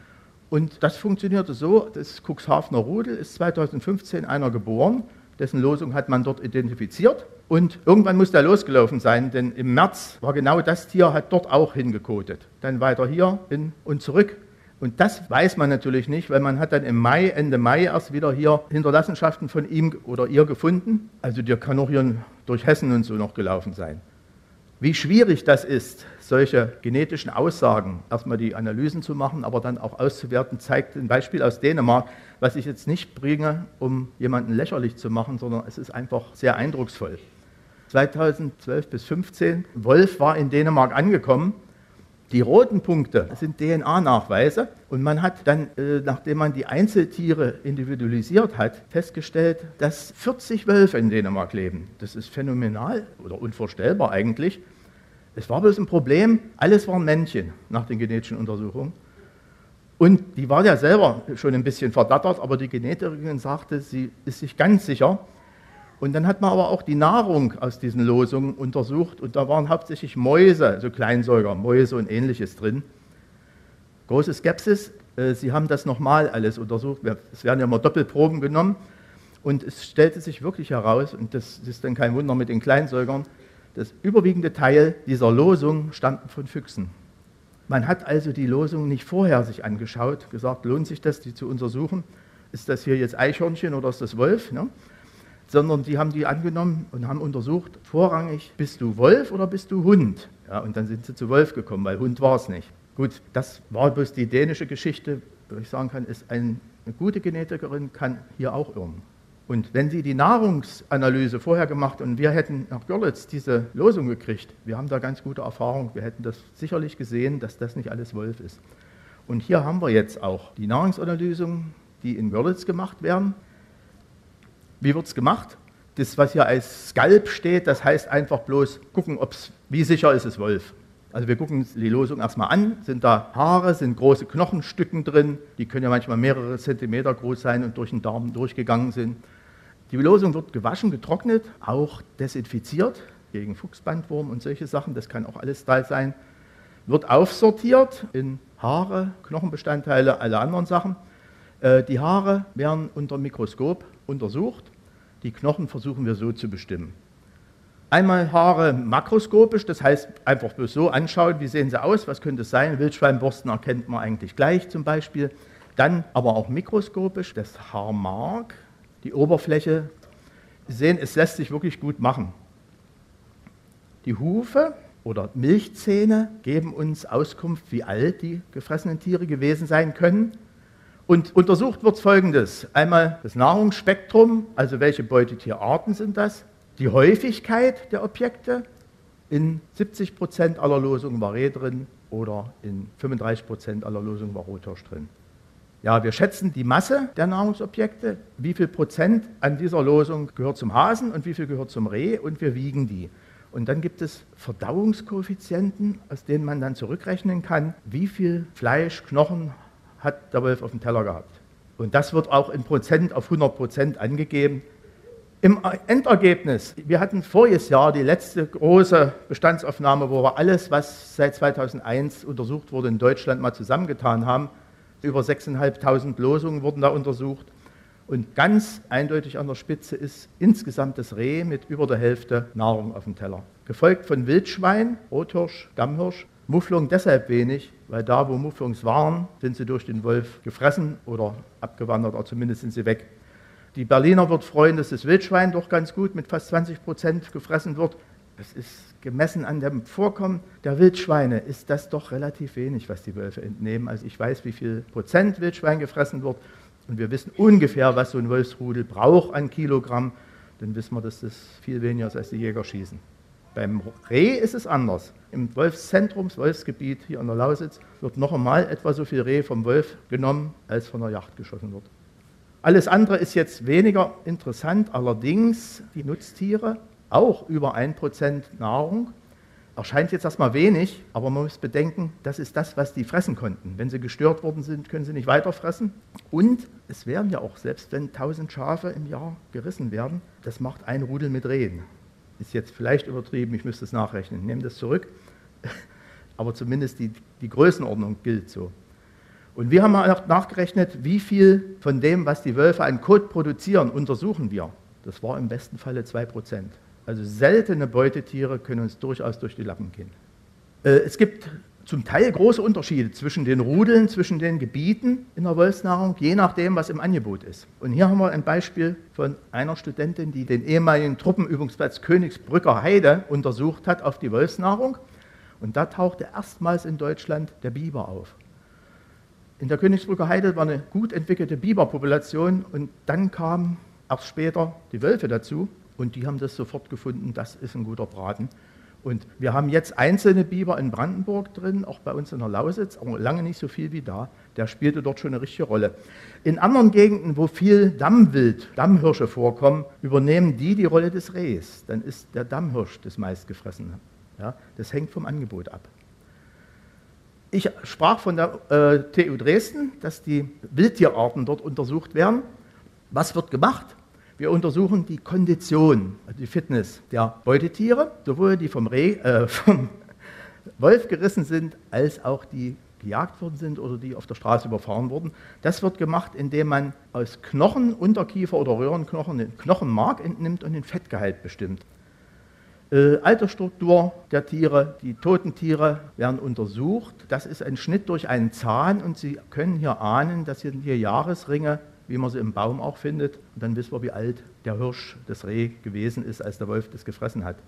Und das funktionierte so, das Cuxhavener Rudel ist zweitausendfünfzehn einer geboren, dessen Losung hat man dort identifiziert. Und irgendwann muss der losgelaufen sein, denn im März war genau das Tier, hat dort auch hingekotet. Dann weiter hier hin und zurück. Und das weiß man natürlich nicht, weil man hat dann im Mai, Ende Mai erst wieder hier Hinterlassenschaften von ihm oder ihr gefunden. Also der kann auch hier durch Hessen und so noch gelaufen sein. Wie schwierig das ist, solche genetischen Aussagen, erstmal die Analysen zu machen, aber dann auch auszuwerten, zeigt ein Beispiel aus Dänemark, was ich jetzt nicht bringe, um jemanden lächerlich zu machen, sondern es ist einfach sehr eindrucksvoll. zweitausendzwölf bis zweitausendfünfzehn, Wolf war in Dänemark angekommen. Die roten Punkte sind D N A-Nachweise und man hat dann, äh, nachdem man die Einzeltiere individualisiert hat, festgestellt, dass vierzig Wölfe in Dänemark leben. Das ist phänomenal oder unvorstellbar eigentlich. Es war bloß ein Problem, alles waren Männchen nach den genetischen Untersuchungen. Und die war ja selber schon ein bisschen verdattert, aber die Genetikerin sagte, sie ist sich ganz sicher, Und dann hat man aber auch die Nahrung aus diesen Losungen untersucht und da waren hauptsächlich Mäuse, also Kleinsäuger, Mäuse und Ähnliches drin. Große Skepsis, äh, sie haben das nochmal alles untersucht, es werden ja immer Doppelproben genommen und es stellte sich wirklich heraus, und das ist dann kein Wunder mit den Kleinsäugern, das überwiegende Teil dieser Losung stammten von Füchsen. Man hat also die Losung nicht vorher sich angeschaut, gesagt, lohnt sich das, die zu untersuchen? Ist das hier jetzt Eichhörnchen oder ist das Wolf? Ne? Sondern die haben die angenommen und haben untersucht, vorrangig, bist du Wolf oder bist du Hund? Ja, und dann sind sie zu Wolf gekommen, weil Hund war es nicht. Gut, das war bloß die dänische Geschichte, wo ich sagen kann, ist ein, eine gute Genetikerin kann hier auch irren. Und wenn sie die Nahrungsanalyse vorher gemacht und wir hätten nach Görlitz diese Losung gekriegt, wir haben da ganz gute Erfahrung, wir hätten das sicherlich gesehen, dass das nicht alles Wolf ist. Und hier haben wir jetzt auch die Nahrungsanalysen, die in Görlitz gemacht werden. Wie wird es gemacht? Das, was hier als Skalp steht, das heißt einfach bloß gucken, ob's, wie sicher ist es Wolf. Also wir gucken die Losung erstmal an, sind da Haare, sind große Knochenstücken drin, die können ja manchmal mehrere Zentimeter groß sein und durch den Darm durchgegangen sind. Die Losung wird gewaschen, getrocknet, auch desinfiziert gegen Fuchsbandwurm und solche Sachen, das kann auch alles da sein. Wird aufsortiert in Haare, Knochenbestandteile, alle anderen Sachen. Die Haare werden unter dem Mikroskop untersucht, die Knochen versuchen wir so zu bestimmen. Einmal Haare makroskopisch, das heißt einfach bloß so anschauen, wie sehen sie aus, was könnte es sein. Wildschweinborsten erkennt man eigentlich gleich zum Beispiel. Dann aber auch mikroskopisch, das Haarmark, die Oberfläche. Sie sehen, es lässt sich wirklich gut machen. Die Hufe oder Milchzähne geben uns Auskunft, wie alt die gefressenen Tiere gewesen sein können. Und untersucht wird Folgendes. Einmal das Nahrungsspektrum, also welche Beutetierarten sind das, die Häufigkeit der Objekte, in siebzig Prozent aller Losungen war Reh drin oder in fünfunddreißig Prozent aller Losungen war Rothirsch drin. Ja, wir schätzen die Masse der Nahrungsobjekte, wie viel Prozent an dieser Losung gehört zum Hasen und wie viel gehört zum Reh und wir wiegen die. Und dann gibt es Verdauungskoeffizienten, aus denen man dann zurückrechnen kann, wie viel Fleisch, Knochen hat der Wolf auf dem Teller gehabt. Und das wird auch in Prozent auf hundert Prozent angegeben. Im Endergebnis, wir hatten voriges Jahr die letzte große Bestandsaufnahme, wo wir alles, was seit zweitausendeins untersucht wurde, in Deutschland mal zusammengetan haben. Über sechstausendfünfhundert Losungen wurden da untersucht. Und ganz eindeutig an der Spitze ist insgesamt das Reh mit über der Hälfte Nahrung auf dem Teller. Gefolgt von Wildschwein, Rothirsch, Dammhirsch. Mufflung deshalb wenig, weil da, wo Mufflungs waren, sind sie durch den Wolf gefressen oder abgewandert, oder zumindest sind sie weg. Die Berliner wird freuen, dass das Wildschwein doch ganz gut mit fast zwanzig Prozent gefressen wird. Das ist gemessen an dem Vorkommen der Wildschweine, ist das doch relativ wenig, was die Wölfe entnehmen. Also ich weiß, wie viel Prozent Wildschwein gefressen wird und wir wissen ungefähr, was so ein Wolfsrudel braucht an Kilogramm. Dann wissen wir, dass das viel weniger ist, als die Jäger schießen. Beim Reh ist es anders. Im Wolfszentrum, das Wolfsgebiet hier an der Lausitz, wird noch einmal etwa so viel Reh vom Wolf genommen, als von der Jagd geschossen wird. Alles andere ist jetzt weniger interessant, allerdings die Nutztiere, auch über ein Prozent Nahrung, erscheint jetzt erstmal wenig, aber man muss bedenken, das ist das, was die fressen konnten. Wenn sie gestört worden sind, können sie nicht weiter fressen. Und es werden ja auch, selbst wenn tausend Schafe im Jahr gerissen werden, das macht ein Rudel mit Rehen. Ist jetzt vielleicht übertrieben, ich müsste es nachrechnen, nehme das zurück, aber zumindest die, die Größenordnung gilt so. Und wir haben mal nachgerechnet, wie viel von dem, was die Wölfe an Kot produzieren, untersuchen wir. Das war im besten Falle zwei Prozent. Also seltene Beutetiere können uns durchaus durch die Lappen gehen. Es gibt zum Teil große Unterschiede zwischen den Rudeln, zwischen den Gebieten in der Wolfsnahrung, je nachdem, was im Angebot ist. Und hier haben wir ein Beispiel von einer Studentin, die den ehemaligen Truppenübungsplatz Königsbrücker Heide untersucht hat auf die Wolfsnahrung. Und da tauchte erstmals in Deutschland der Biber auf. In der Königsbrücker Heide war eine gut entwickelte Biberpopulation und dann kamen erst später die Wölfe dazu und die haben das sofort gefunden, das ist ein guter Braten. Und wir haben jetzt einzelne Biber in Brandenburg drin, auch bei uns in der Lausitz, aber lange nicht so viel wie da. Der spielte dort schon eine richtige Rolle. In anderen Gegenden, wo viel Dammwild, Dammhirsche vorkommen, übernehmen die die Rolle des Rehs. Dann ist der Dammhirsch das meistgefressene. Ja, das hängt vom Angebot ab. Ich sprach von der äh, T U Dresden, dass die Wildtierarten dort untersucht werden. Was wird gemacht? Wir untersuchen die Kondition, also die Fitness der Beutetiere, sowohl die vom, Reh, äh, vom Wolf gerissen sind, als auch die gejagt worden sind oder die auf der Straße überfahren wurden. Das wird gemacht, indem man aus Knochen, Unterkiefer oder Röhrenknochen den Knochenmark entnimmt und den Fettgehalt bestimmt. Äh, Altersstruktur der Tiere, die toten Tiere werden untersucht. Das ist ein Schnitt durch einen Zahn und Sie können hier ahnen, das sind hier Jahresringe, wie man sie im Baum auch findet. Und dann wissen wir, wie alt der Hirsch, das Reh gewesen ist, als der Wolf das gefressen hat.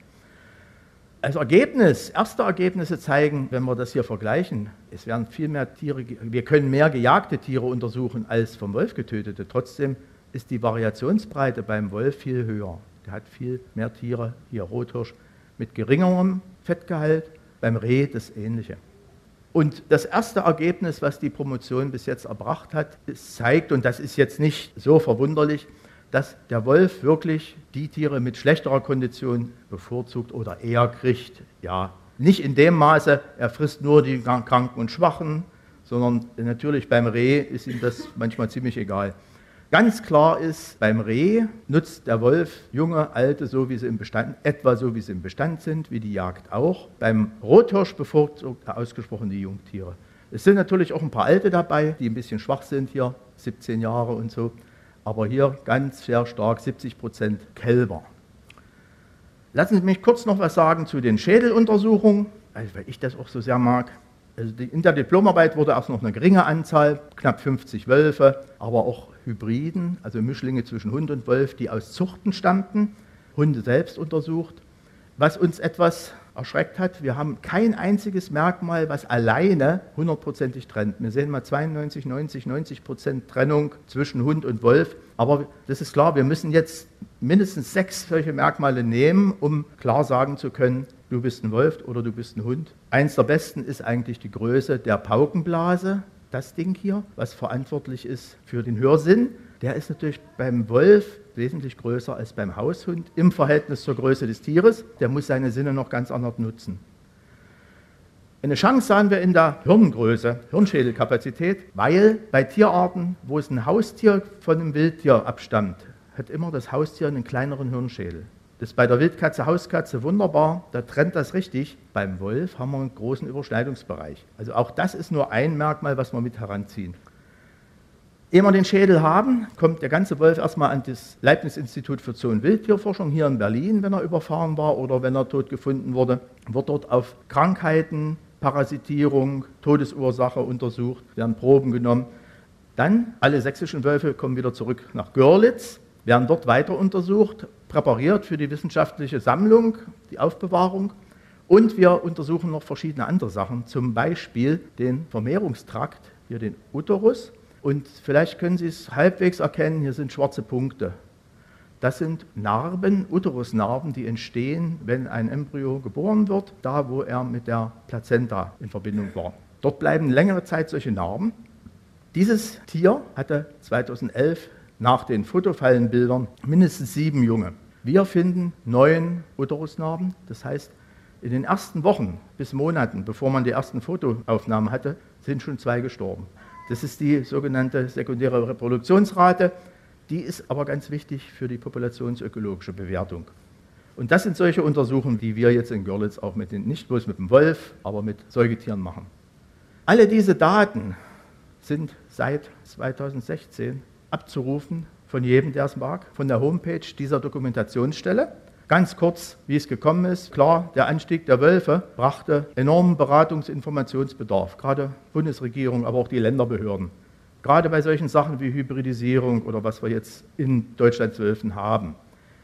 Als Ergebnis, erste Ergebnisse zeigen, wenn wir das hier vergleichen, es werden viel mehr Tiere, wir können mehr gejagte Tiere untersuchen als vom Wolf getötete. Trotzdem ist die Variationsbreite beim Wolf viel höher. Der hat viel mehr Tiere, hier Rothirsch, mit geringerem Fettgehalt, beim Reh das Ähnliche. Und das erste Ergebnis, was die Promotion bis jetzt erbracht hat, es zeigt, und das ist jetzt nicht so verwunderlich, dass der Wolf wirklich die Tiere mit schlechterer Kondition bevorzugt oder eher kriegt. Ja, nicht in dem Maße, er frisst nur die Kranken und Schwachen, sondern natürlich beim Reh ist ihm das manchmal ziemlich egal. Ganz klar ist, beim Reh nutzt der Wolf junge, alte, so wie sie im Bestand, etwa so wie sie im Bestand sind, wie die Jagd auch. Beim Rothirsch bevorzugt er ausgesprochen die Jungtiere. Es sind natürlich auch ein paar Alte dabei, die ein bisschen schwach sind hier, siebzehn Jahre und so. Aber hier ganz sehr stark, siebzig Prozent Kälber. Lassen Sie mich kurz noch was sagen zu den Schädeluntersuchungen, also weil ich das auch so sehr mag. Also die, in der Diplomarbeit wurde erst noch eine geringe Anzahl, knapp fünfzig Wölfe, aber auch Hybriden, also Mischlinge zwischen Hund und Wolf, die aus Zuchten stammten, Hunde selbst untersucht. Was uns etwas erschreckt hat, wir haben kein einziges Merkmal, was alleine hundertprozentig trennt. Wir sehen mal zweiundneunzig, neunzig, neunzig Prozent Trennung zwischen Hund und Wolf. Aber das ist klar, wir müssen jetzt mindestens sechs solche Merkmale nehmen, um klar sagen zu können, du bist ein Wolf oder du bist ein Hund. Eins der besten ist eigentlich die Größe der Paukenblase, das Ding hier, was verantwortlich ist für den Hörsinn. Der ist natürlich beim Wolf wesentlich größer als beim Haushund im Verhältnis zur Größe des Tieres. Der muss seine Sinne noch ganz anders nutzen. Eine Chance sahen wir in der Hirngröße, Hirnschädelkapazität, weil bei Tierarten, wo es ein Haustier von einem Wildtier abstammt, hat immer das Haustier einen kleineren Hirnschädel. Das ist bei der Wildkatze, Hauskatze wunderbar, da trennt das richtig. Beim Wolf haben wir einen großen Überschneidungsbereich. Also auch das ist nur ein Merkmal, was wir mit heranziehen. Ehe wir den Schädel haben, kommt der ganze Wolf erstmal an das Leibniz-Institut für Zoo- und Wildtierforschung hier in Berlin, wenn er überfahren war oder wenn er tot gefunden wurde, wird dort auf Krankheiten, Parasitierung, Todesursache untersucht, werden Proben genommen. Dann, alle sächsischen Wölfe kommen wieder zurück nach Görlitz, werden dort weiter untersucht, präpariert für die wissenschaftliche Sammlung, die Aufbewahrung. Und wir untersuchen noch verschiedene andere Sachen, zum Beispiel den Vermehrungstrakt, hier den Uterus. Und vielleicht können Sie es halbwegs erkennen, hier sind schwarze Punkte. Das sind Narben, Uterusnarben, die entstehen, wenn ein Embryo geboren wird, da wo er mit der Plazenta in Verbindung war. Dort bleiben längere Zeit solche Narben. Dieses Tier hatte zweitausendelf nach den Fotofallenbildern mindestens sieben Junge. Wir finden neun Uterusnarben, das heißt, in den ersten Wochen bis Monaten, bevor man die ersten Fotoaufnahmen hatte, sind schon zwei gestorben. Das ist die sogenannte sekundäre Reproduktionsrate. Die ist aber ganz wichtig für die populationsökologische Bewertung. Und das sind solche Untersuchungen, die wir jetzt in Görlitz auch mit den, nicht bloß mit dem Wolf, aber mit Säugetieren machen. Alle diese Daten sind seit zweitausendsechzehn abzurufen von jedem, der es mag, von der Homepage dieser Dokumentationsstelle. Ganz kurz, wie es gekommen ist. Klar, der Anstieg der Wölfe brachte enormen Beratungs-Informationsbedarf, gerade Bundesregierung, aber auch die Länderbehörden. Gerade bei solchen Sachen wie Hybridisierung oder was wir jetzt in Deutschlands Wölfen haben.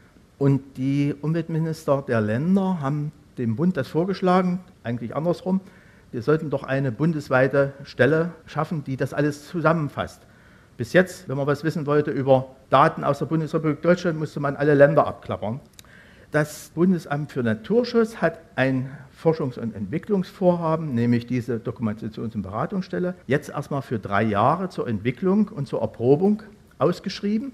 Und die Umweltminister der Länder haben dem Bund das vorgeschlagen, eigentlich andersrum. Wir sollten doch eine bundesweite Stelle schaffen, die das alles zusammenfasst. Bis jetzt, wenn man was wissen wollte über Daten aus der Bundesrepublik Deutschland, musste man alle Länder abklappern. Das Bundesamt für Naturschutz hat ein Forschungs- und Entwicklungsvorhaben, nämlich diese Dokumentations- und Beratungsstelle, jetzt erstmal für drei Jahre zur Entwicklung und zur Erprobung ausgeschrieben.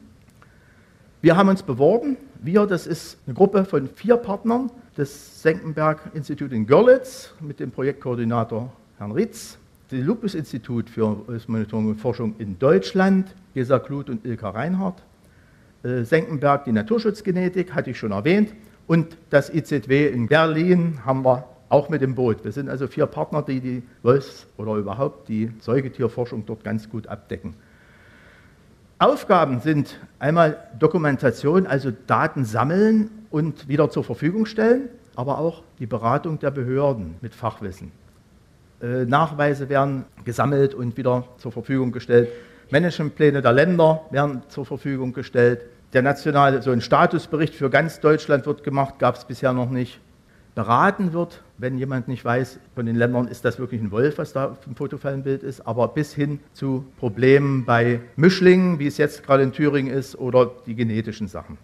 Wir haben uns beworben. Wir, das ist eine Gruppe von vier Partnern, das Senckenberg-Institut in Görlitz mit dem Projektkoordinator Herrn Ritz, das Lupus-Institut für Monitoring und Forschung in Deutschland, Gesa Kluth und Ilka Reinhardt, Äh, Senckenberg, die Naturschutzgenetik, hatte ich schon erwähnt. Und das I Z W in Berlin haben wir auch mit im Boot. Wir sind also vier Partner, die die Wolfs- oder überhaupt die Säugetierforschung dort ganz gut abdecken. Aufgaben sind einmal Dokumentation, also Daten sammeln und wieder zur Verfügung stellen, aber auch die Beratung der Behörden mit Fachwissen. Äh, Nachweise werden gesammelt und wieder zur Verfügung gestellt. Managementpläne der Länder werden zur Verfügung gestellt. Der nationale, so ein Statusbericht für ganz Deutschland wird gemacht, gab es bisher noch nicht. Beraten wird, wenn jemand nicht weiß, von den Ländern ist das wirklich ein Wolf, was da auf dem Fotofallenbild ist, aber bis hin zu Problemen bei Mischlingen, wie es jetzt gerade in Thüringen ist, oder die genetischen Sachen.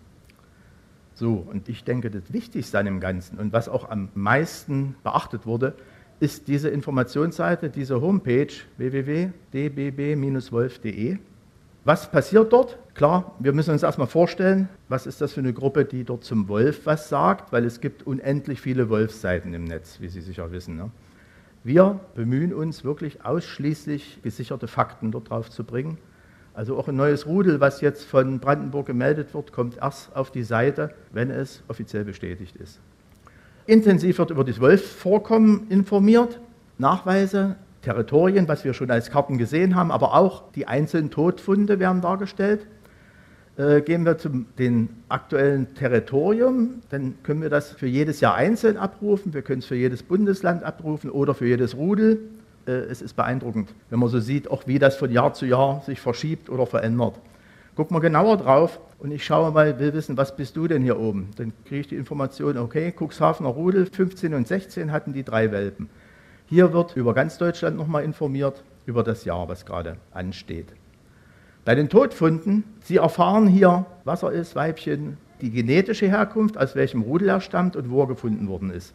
So, und ich denke, das Wichtigste an dem Ganzen und was auch am meisten beachtet wurde, ist diese Informationsseite, diese Homepage w w w punkt d b b Bindestrich wolf punkt d e. Was passiert dort? Klar, wir müssen uns erstmal vorstellen, was ist das für eine Gruppe, die dort zum Wolf was sagt, weil es gibt unendlich viele Wolfsseiten im Netz, wie Sie sicher wissen. Ne? Wir bemühen uns wirklich ausschließlich gesicherte Fakten dort drauf zu bringen. Also auch ein neues Rudel, was jetzt von Brandenburg gemeldet wird, kommt erst auf die Seite, wenn es offiziell bestätigt ist. Intensiv wird über das Wolfsvorkommen informiert, Nachweise, Territorien, was wir schon als Karten gesehen haben, aber auch die einzelnen Todfunde werden dargestellt. Äh, gehen wir zu den aktuellen Territorium, dann können wir das für jedes Jahr einzeln abrufen, wir können es für jedes Bundesland abrufen oder für jedes Rudel. Äh, es ist beeindruckend, wenn man so sieht, auch wie das von Jahr zu Jahr sich verschiebt oder verändert. Gucken wir genauer drauf und ich schaue mal, will wissen, was bist du denn hier oben? Dann kriege ich die Information, okay, Cuxhavener Rudel, fünfzehn und sechzehn hatten die drei Welpen. Hier wird über ganz Deutschland nochmal informiert, über das Jahr, was gerade ansteht. Bei den Todfunden, Sie erfahren hier, was er ist, Weibchen, die genetische Herkunft, aus welchem Rudel er stammt und wo er gefunden worden ist.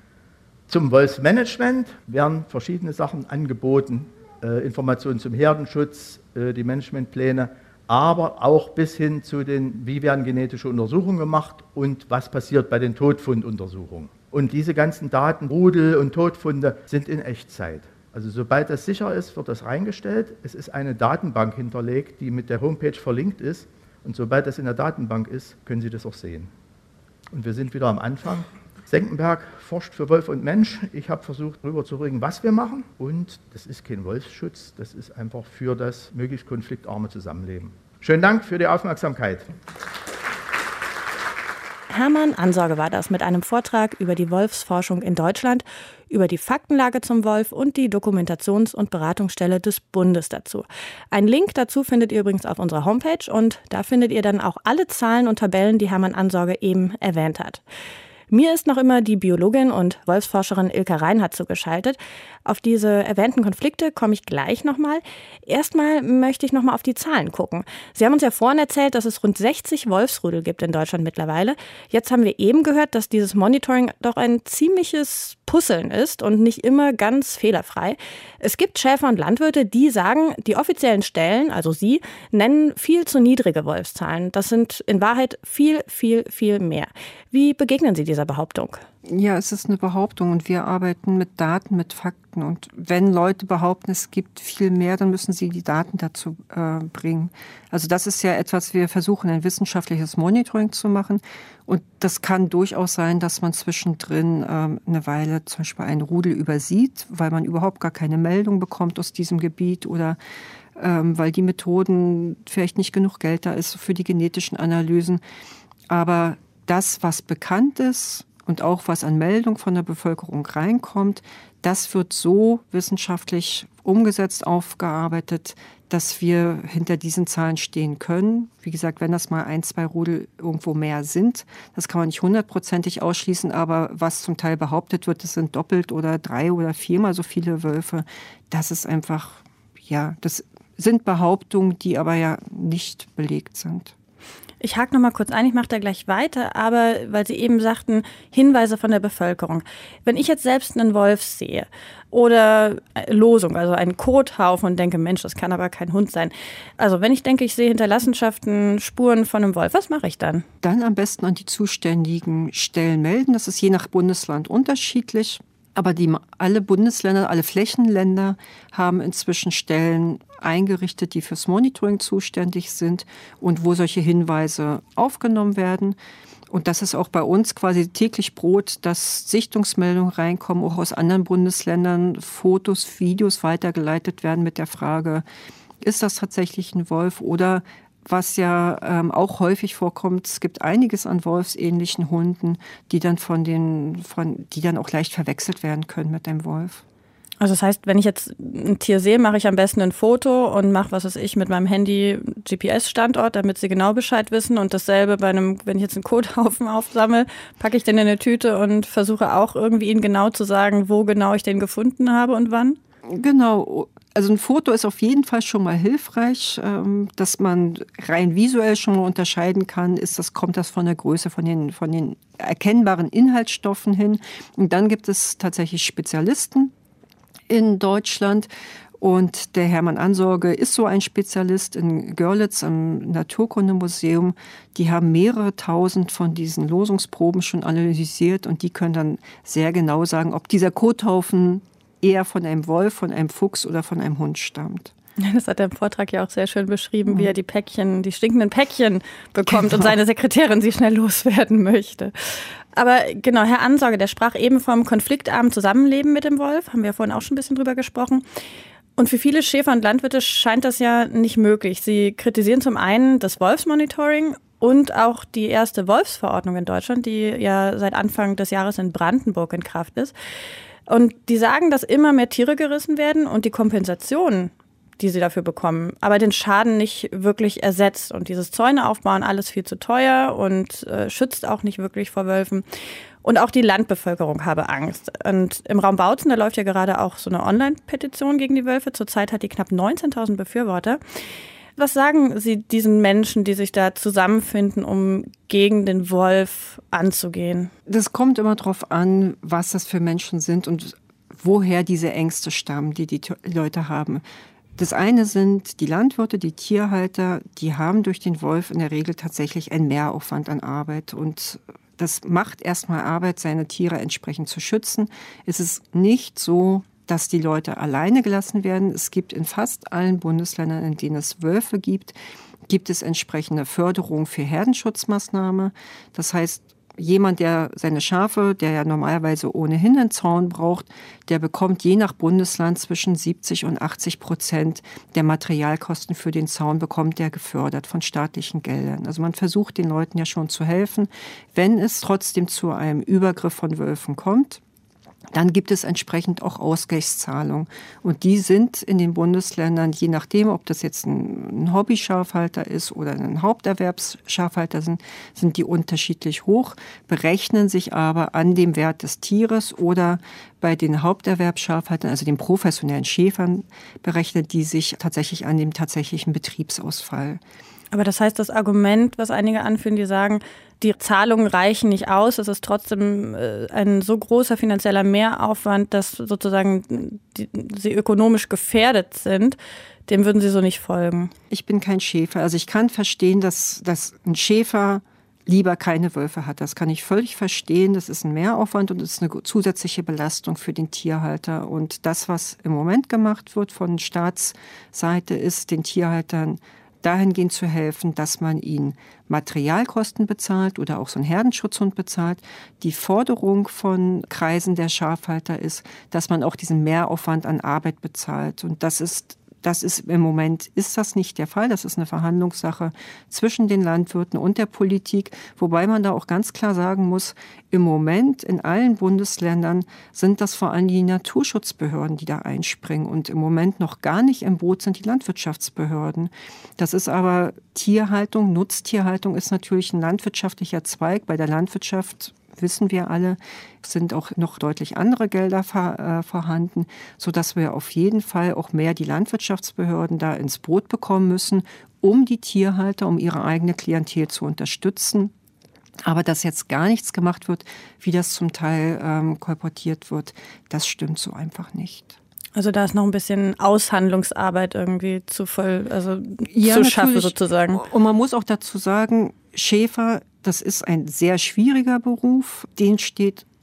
Zum Wolfsmanagement werden verschiedene Sachen angeboten, äh, Informationen zum Herdenschutz, äh, die Managementpläne, aber auch bis hin zu den, wie werden genetische Untersuchungen gemacht und was passiert bei den Todfunduntersuchungen. Und diese ganzen Daten, Rudel und Todfunde, sind in Echtzeit. Also sobald das sicher ist, wird das reingestellt. Es ist eine Datenbank hinterlegt, die mit der Homepage verlinkt ist. Und sobald das in der Datenbank ist, können Sie das auch sehen. Und wir sind wieder am Anfang. Senckenberg forscht für Wolf und Mensch. Ich habe versucht, rüberzubringen, was wir machen. Und das ist kein Wolfsschutz, das ist einfach für das möglichst konfliktarme Zusammenleben. Schönen Dank für die Aufmerksamkeit. Hermann Ansorge war das mit einem Vortrag über die Wolfsforschung in Deutschland, über die Faktenlage zum Wolf und die Dokumentations- und Beratungsstelle des Bundes dazu. Einen Link dazu findet ihr übrigens auf unserer Homepage und da findet ihr dann auch alle Zahlen und Tabellen, die Hermann Ansorge eben erwähnt hat. Mir ist noch immer die Biologin und Wolfsforscherin Ilka Reinhardt zugeschaltet. Auf diese erwähnten Konflikte komme ich gleich nochmal. Erstmal möchte ich nochmal auf die Zahlen gucken. Sie haben uns ja vorhin erzählt, dass es rund sechzig Wolfsrudel gibt in Deutschland mittlerweile. Jetzt haben wir eben gehört, dass dieses Monitoring doch ein ziemliches Puzzeln ist und nicht immer ganz fehlerfrei. Es gibt Schäfer und Landwirte, die sagen, die offiziellen Stellen, also Sie, nennen viel zu niedrige Wolfszahlen. Das sind in Wahrheit viel, viel, viel mehr. Wie begegnen Sie dieser Behauptung? Ja, es ist eine Behauptung und wir arbeiten mit Daten, mit Fakten. Und wenn Leute behaupten, es gibt viel mehr, dann müssen sie die Daten dazu äh, bringen. Also das ist ja etwas, wir versuchen ein wissenschaftliches Monitoring zu machen. Und das kann durchaus sein, dass man zwischendrin ähm, eine Weile zum Beispiel ein Rudel übersieht, weil man überhaupt gar keine Meldung bekommt aus diesem Gebiet oder ähm, weil die Methoden vielleicht nicht genug Geld da ist für die genetischen Analysen. Aber das, was bekannt ist, und auch was an Meldung von der Bevölkerung reinkommt, das wird so wissenschaftlich umgesetzt, aufgearbeitet, dass wir hinter diesen Zahlen stehen können. Wie gesagt, wenn das mal ein, zwei Rudel irgendwo mehr sind, das kann man nicht hundertprozentig ausschließen, aber was zum Teil behauptet wird, es sind doppelt oder drei oder viermal so viele Wölfe, das ist einfach, ja, das sind Behauptungen, die aber ja nicht belegt sind. Ich hake noch mal kurz ein, ich mache da gleich weiter, aber weil Sie eben sagten, Hinweise von der Bevölkerung. Wenn ich jetzt selbst einen Wolf sehe oder Losung, also einen Kothaufen und denke, Mensch, das kann aber kein Hund sein. Also wenn ich denke, ich sehe Hinterlassenschaften, Spuren von einem Wolf, was mache ich dann? Dann am besten an die zuständigen Stellen melden. Das ist je nach Bundesland unterschiedlich. Aber die, alle Bundesländer, alle Flächenländer haben inzwischen Stellen eingerichtet, die fürs Monitoring zuständig sind und wo solche Hinweise aufgenommen werden. Und das ist auch bei uns quasi täglich Brot, dass Sichtungsmeldungen reinkommen, auch aus anderen Bundesländern, Fotos, Videos weitergeleitet werden mit der Frage, ist das tatsächlich ein Wolf? Oder was ja ähm, auch häufig vorkommt, es gibt einiges an wolfsähnlichen Hunden, die dann von den, von, die dann auch leicht verwechselt werden können mit dem Wolf. Also das heißt, wenn ich jetzt ein Tier sehe, mache ich am besten ein Foto und mache, was weiß ich, mit meinem Handy G P S-Standort, damit sie genau Bescheid wissen. Und dasselbe bei einem, wenn ich jetzt einen Kothaufen aufsammle, packe ich den in eine Tüte und versuche auch irgendwie ihnen genau zu sagen, wo genau ich den gefunden habe und wann? Genau. Also ein Foto ist auf jeden Fall schon mal hilfreich, dass man rein visuell schon mal unterscheiden kann, ist das, kommt das von der Größe, von den, von den erkennbaren Inhaltsstoffen hin. Und dann gibt es tatsächlich Spezialisten in Deutschland. Und der Hermann Ansorge ist so ein Spezialist in Görlitz im Naturkundemuseum. Die haben mehrere tausend von diesen Losungsproben schon analysiert und die können dann sehr genau sagen, ob dieser Kothaufen eher von einem Wolf, von einem Fuchs oder von einem Hund stammt. Das hat er im Vortrag ja auch sehr schön beschrieben, mhm. wie er die Päckchen, die stinkenden Päckchen bekommt genau. und seine Sekretärin sie schnell loswerden möchte. Aber genau, Herr Ansorge, der sprach eben vom konfliktarmen Zusammenleben mit dem Wolf, haben wir ja vorhin auch schon ein bisschen drüber gesprochen. Und für viele Schäfer und Landwirte scheint das ja nicht möglich. Sie kritisieren zum einen das Wolfsmonitoring und auch die erste Wolfsverordnung in Deutschland, die ja seit Anfang des Jahres in Brandenburg in Kraft ist. Und die sagen, dass immer mehr Tiere gerissen werden und die Kompensation, die sie dafür bekommen, aber den Schaden nicht wirklich ersetzt. Und dieses Zäune aufbauen, alles viel zu teuer und äh, schützt auch nicht wirklich vor Wölfen. Und auch die Landbevölkerung habe Angst. Und im Raum Bautzen, da läuft ja gerade auch so eine Online-Petition gegen die Wölfe. Zurzeit hat die knapp neunzehntausend Befürworter. Was sagen Sie diesen Menschen, die sich da zusammenfinden, um gegen den Wolf anzugehen? Das kommt immer darauf an, was das für Menschen sind und woher diese Ängste stammen, die die Leute haben. Das eine sind die Landwirte, die Tierhalter, die haben durch den Wolf in der Regel tatsächlich einen Mehraufwand an Arbeit. Und das macht erstmal Arbeit, seine Tiere entsprechend zu schützen. Es ist nicht so, dass die Leute alleine gelassen werden. Es gibt in fast allen Bundesländern, in denen es Wölfe gibt, gibt es entsprechende Förderung für Herdenschutzmaßnahmen. Das heißt, jemand, der seine Schafe, der ja normalerweise ohnehin einen Zaun braucht, der bekommt je nach Bundesland zwischen siebzig und achtzig Prozent der Materialkosten für den Zaun, bekommt der gefördert von staatlichen Geldern. Also man versucht den Leuten ja schon zu helfen. Wenn es trotzdem zu einem Übergriff von Wölfen kommt, dann gibt es entsprechend auch Ausgleichszahlungen. Und die sind in den Bundesländern, je nachdem, ob das jetzt ein Hobby-Schafhalter ist oder ein Haupterwerbsschafhalter sind, sind die unterschiedlich hoch, berechnen sich aber an dem Wert des Tieres oder bei den Haupterwerbsschafhaltern, also den professionellen Schäfern, berechnen die sich tatsächlich an dem tatsächlichen Betriebsausfall. Aber das heißt, das Argument, was einige anführen, die sagen, die Zahlungen reichen nicht aus, es ist trotzdem ein so großer finanzieller Mehraufwand, dass sozusagen die, sie ökonomisch gefährdet sind, dem würden Sie so nicht folgen. Ich bin kein Schäfer. Also ich kann verstehen, dass, dass ein Schäfer lieber keine Wölfe hat. Das kann ich völlig verstehen. Das ist ein Mehraufwand und es ist eine zusätzliche Belastung für den Tierhalter. Und das, was im Moment gemacht wird von Staatsseite, ist den Tierhaltern dahingehend zu helfen, dass man ihnen Materialkosten bezahlt oder auch so einen Herdenschutzhund bezahlt. Die Forderung von Kreisen der Schafhalter ist, dass man auch diesen Mehraufwand an Arbeit bezahlt. Und das ist Das ist im Moment ist das nicht der Fall. Das ist eine Verhandlungssache zwischen den Landwirten und der Politik, wobei man da auch ganz klar sagen muss, im Moment in allen Bundesländern sind das vor allem die Naturschutzbehörden, die da einspringen. Und im Moment noch gar nicht im Boot sind die Landwirtschaftsbehörden. Das ist aber Tierhaltung, Nutztierhaltung ist natürlich ein landwirtschaftlicher Zweig. Bei der Landwirtschaft wissen wir alle, sind auch noch deutlich andere Gelder vor, äh, vorhanden, sodass wir auf jeden Fall auch mehr die Landwirtschaftsbehörden da ins Boot bekommen müssen, um die Tierhalter, um ihre eigene Klientel zu unterstützen. Aber dass jetzt gar nichts gemacht wird, wie das zum Teil ähm, kolportiert wird, das stimmt so einfach nicht. Also da ist noch ein bisschen Aushandlungsarbeit irgendwie zu voll, also ja, zu schaffen sozusagen. Und man muss auch dazu sagen, Schäfer, das ist ein sehr schwieriger Beruf. Den steht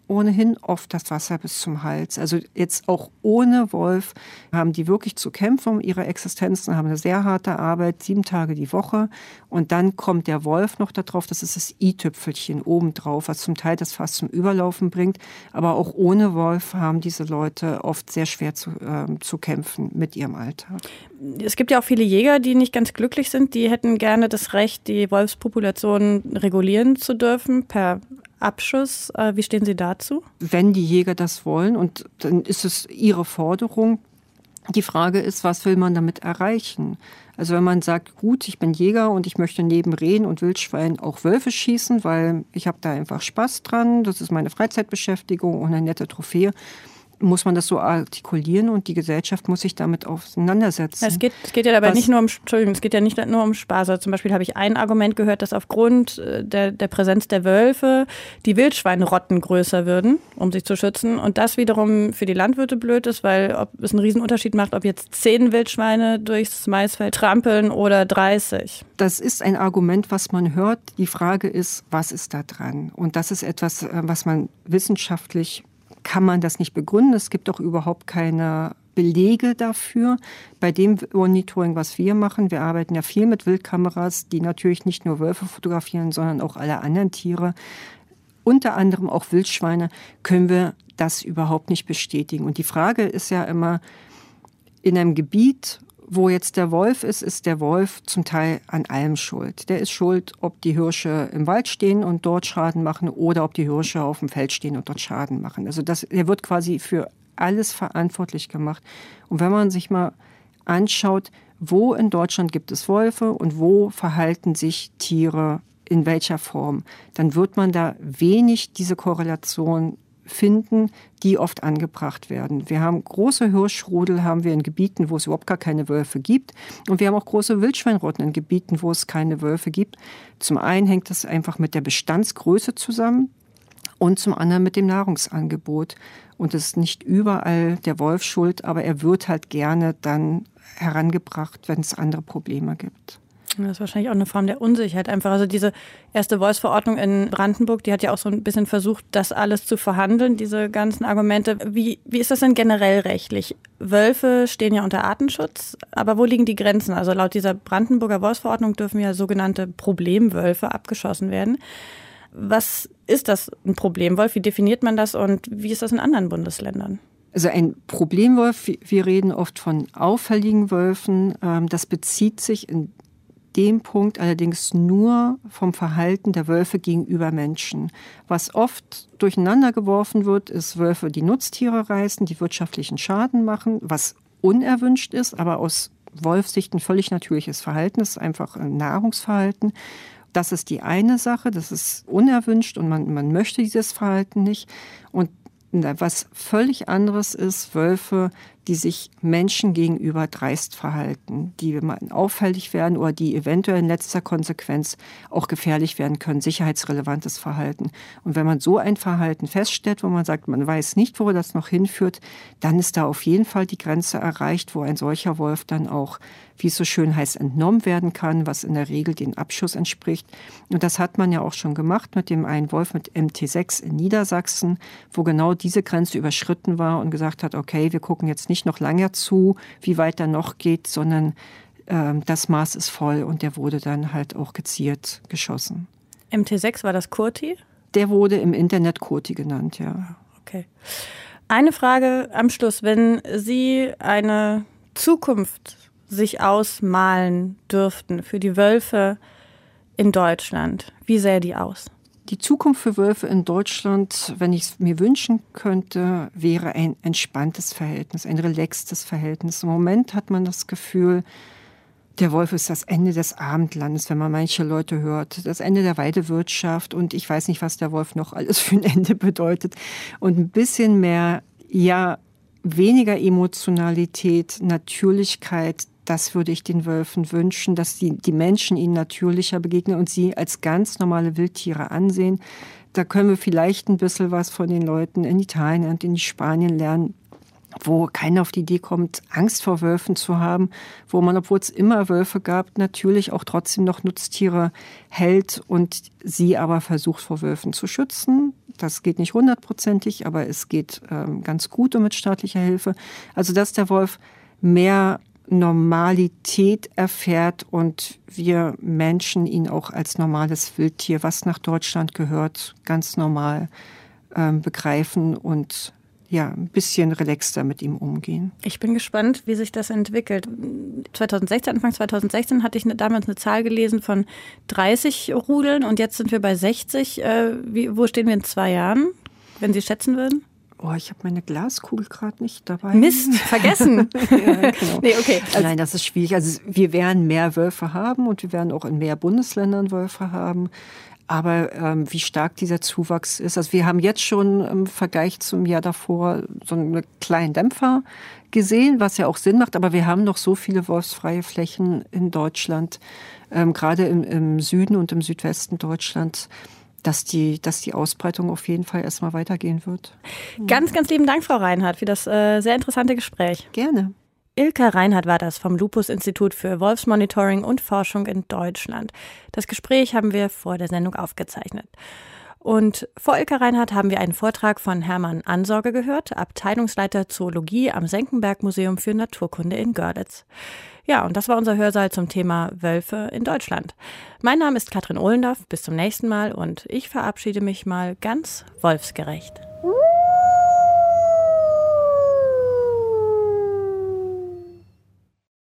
ohnehin oft das Wasser bis zum Hals. Also jetzt auch ohne Wolf haben die wirklich zu kämpfen um ihre Existenz und haben eine sehr harte Arbeit, sieben Tage die Woche. Und dann kommt der Wolf noch da drauf, das ist das i-Tüpfelchen obendrauf, was zum Teil das fast zum Überlaufen bringt. Aber auch ohne Wolf haben diese Leute oft sehr schwer zu, äh, zu kämpfen mit ihrem Alltag. Es gibt ja auch viele Jäger, die nicht ganz glücklich sind. Die hätten gerne das Recht, die Wolfspopulation regulieren zu dürfen per Abschuss. Wie stehen Sie dazu? Wenn die Jäger das wollen, und dann ist es ihre Forderung. Die Frage ist, was will man damit erreichen? Also wenn man sagt, gut, ich bin Jäger und ich möchte neben Rehen und Wildschweinen auch Wölfe schießen, weil ich habe da einfach Spaß dran, das ist meine Freizeitbeschäftigung und eine nette Trophäe, muss man das so artikulieren und die Gesellschaft muss sich damit auseinandersetzen. Es geht, es geht ja dabei Was, nicht nur um, Entschuldigung, es geht ja nicht nur um Spaß. Also zum Beispiel habe ich ein Argument gehört, dass aufgrund der, der Präsenz der Wölfe die Wildschweinrotten größer würden, um sich zu schützen. Und das wiederum für die Landwirte blöd ist, weil ob es einen Riesenunterschied macht, ob jetzt zehn Wildschweine durchs Maisfeld trampeln oder dreißig. Das ist ein Argument, was man hört. Die Frage ist, was ist da dran? Und das ist etwas, was man wissenschaftlich kann man das nicht begründen. Es gibt auch überhaupt keine Belege dafür. Bei dem Monitoring, was wir machen, wir arbeiten ja viel mit Wildkameras, die natürlich nicht nur Wölfe fotografieren, sondern auch alle anderen Tiere, unter anderem auch Wildschweine, können wir das überhaupt nicht bestätigen. Und die Frage ist ja immer, in einem Gebiet, wo jetzt der Wolf ist, ist der Wolf zum Teil an allem schuld. Der ist schuld, ob die Hirsche im Wald stehen und dort Schaden machen oder ob die Hirsche auf dem Feld stehen und dort Schaden machen. Also das, der wird quasi für alles verantwortlich gemacht. Und wenn man sich mal anschaut, wo in Deutschland gibt es Wölfe und wo verhalten sich Tiere in welcher Form, dann wird man da wenig diese Korrelation finden, die oft angebracht werden. Wir haben große Hirschrudel, haben wir in Gebieten, wo es überhaupt gar keine Wölfe gibt. Und wir haben auch große Wildschweinrotten in Gebieten, wo es keine Wölfe gibt. Zum einen hängt das einfach mit der Bestandsgröße zusammen und zum anderen mit dem Nahrungsangebot. Und es ist nicht überall der Wolf schuld, aber er wird halt gerne dann herangebracht, wenn es andere Probleme gibt. Das ist wahrscheinlich auch eine Form der Unsicherheit einfach. Also diese erste Wolfsverordnung in Brandenburg, die hat ja auch so ein bisschen versucht, das alles zu verhandeln, diese ganzen Argumente. Wie, wie ist das denn generell rechtlich? Wölfe stehen ja unter Artenschutz, aber wo liegen die Grenzen? Also laut dieser Brandenburger Wolfsverordnung dürfen ja sogenannte Problemwölfe abgeschossen werden. Was ist das, ein Problemwolf? Wie definiert man das und wie ist das in anderen Bundesländern? Also ein Problemwolf, wir reden oft von auffälligen Wölfen, das bezieht sich in dem Punkt allerdings nur vom Verhalten der Wölfe gegenüber Menschen. Was oft durcheinander geworfen wird, ist Wölfe, die Nutztiere reißen, die wirtschaftlichen Schaden machen, was unerwünscht ist, aber aus Wolfssicht ein völlig natürliches Verhalten, das ist einfach ein Nahrungsverhalten. Das ist die eine Sache, das ist unerwünscht und man, man möchte dieses Verhalten nicht. Und was völlig anderes ist, Wölfe, die sich Menschen gegenüber dreist verhalten, die auffällig werden oder die eventuell in letzter Konsequenz auch gefährlich werden können, sicherheitsrelevantes Verhalten. Und wenn man so ein Verhalten feststellt, wo man sagt, man weiß nicht, wo das noch hinführt, dann ist da auf jeden Fall die Grenze erreicht, wo ein solcher Wolf dann auch, wie es so schön heißt, entnommen werden kann, was in der Regel dem Abschuss entspricht. Und das hat man ja auch schon gemacht mit dem einen Wolf mit M T sechs in Niedersachsen, wo genau diese Grenze überschritten war und gesagt hat, okay, wir gucken jetzt nicht noch lange zu, wie weit er noch geht, sondern äh, das Maß ist voll und der wurde dann halt auch gezielt geschossen. M T sechs, war das Kurti? Der wurde im Internet Kurti genannt, ja. Okay. Eine Frage am Schluss. Wenn Sie eine Zukunft sich ausmalen dürften für die Wölfe in Deutschland, wie sähe die aus? Die Zukunft für Wölfe in Deutschland, wenn ich es mir wünschen könnte, wäre ein entspanntes Verhältnis, ein relaxtes Verhältnis. Im Moment hat man das Gefühl, der Wolf ist das Ende des Abendlandes, wenn man manche Leute hört. Das Ende der Weidewirtschaft und ich weiß nicht, was der Wolf noch alles für ein Ende bedeutet. Und ein bisschen mehr, ja, weniger Emotionalität, Natürlichkeit, das würde ich den Wölfen wünschen, dass die, die Menschen ihnen natürlicher begegnen und sie als ganz normale Wildtiere ansehen. Da können wir vielleicht ein bisschen was von den Leuten in Italien und in Spanien lernen, wo keiner auf die Idee kommt, Angst vor Wölfen zu haben, wo man, obwohl es immer Wölfe gab, natürlich auch trotzdem noch Nutztiere hält und sie aber versucht, vor Wölfen zu schützen. Das geht nicht hundertprozentig, aber es geht ähm, ganz gut und mit staatlicher Hilfe. Also dass der Wolf mehr Normalität erfährt und wir Menschen ihn auch als normales Wildtier, was nach Deutschland gehört, ganz normal ähm, begreifen und ja, ein bisschen relaxter mit ihm umgehen. Ich bin gespannt, wie sich das entwickelt. zweitausendsechzehn, Anfang zweitausendsechzehn hatte ich damals eine Zahl gelesen von dreißig Rudeln und jetzt sind wir bei sechzig. Äh, wie, wo stehen wir in zwei Jahren, wenn Sie schätzen würden? Oh, ich habe meine Glaskugel gerade nicht dabei. Mist, vergessen. Ja, genau. Nee, okay. Also, nein, das ist schwierig. Also wir werden mehr Wölfe haben und wir werden auch in mehr Bundesländern Wölfe haben. Aber ähm, wie stark dieser Zuwachs ist, also wir haben jetzt schon im Vergleich zum Jahr davor so einen kleinen Dämpfer gesehen, was ja auch Sinn macht, aber wir haben noch so viele wolfsfreie Flächen in Deutschland, ähm, gerade im, im Süden und im Südwesten Deutschlands, dass die, dass die Ausbreitung auf jeden Fall erstmal weitergehen wird. Ganz, ganz lieben Dank, Frau Reinhardt, für das äh, sehr interessante Gespräch. Gerne. Ilka Reinhardt war das vom Lupus-Institut für Wolfsmonitoring und Forschung in Deutschland. Das Gespräch haben wir vor der Sendung aufgezeichnet. Und vor Ilka Reinhardt haben wir einen Vortrag von Hermann Ansorge gehört, Abteilungsleiter Zoologie am Senckenberg-Museum für Naturkunde in Görlitz. Ja, und das war unser Hörsaal zum Thema Wölfe in Deutschland. Mein Name ist Katrin Ohlendorf, bis zum nächsten Mal und ich verabschiede mich mal ganz wolfsgerecht.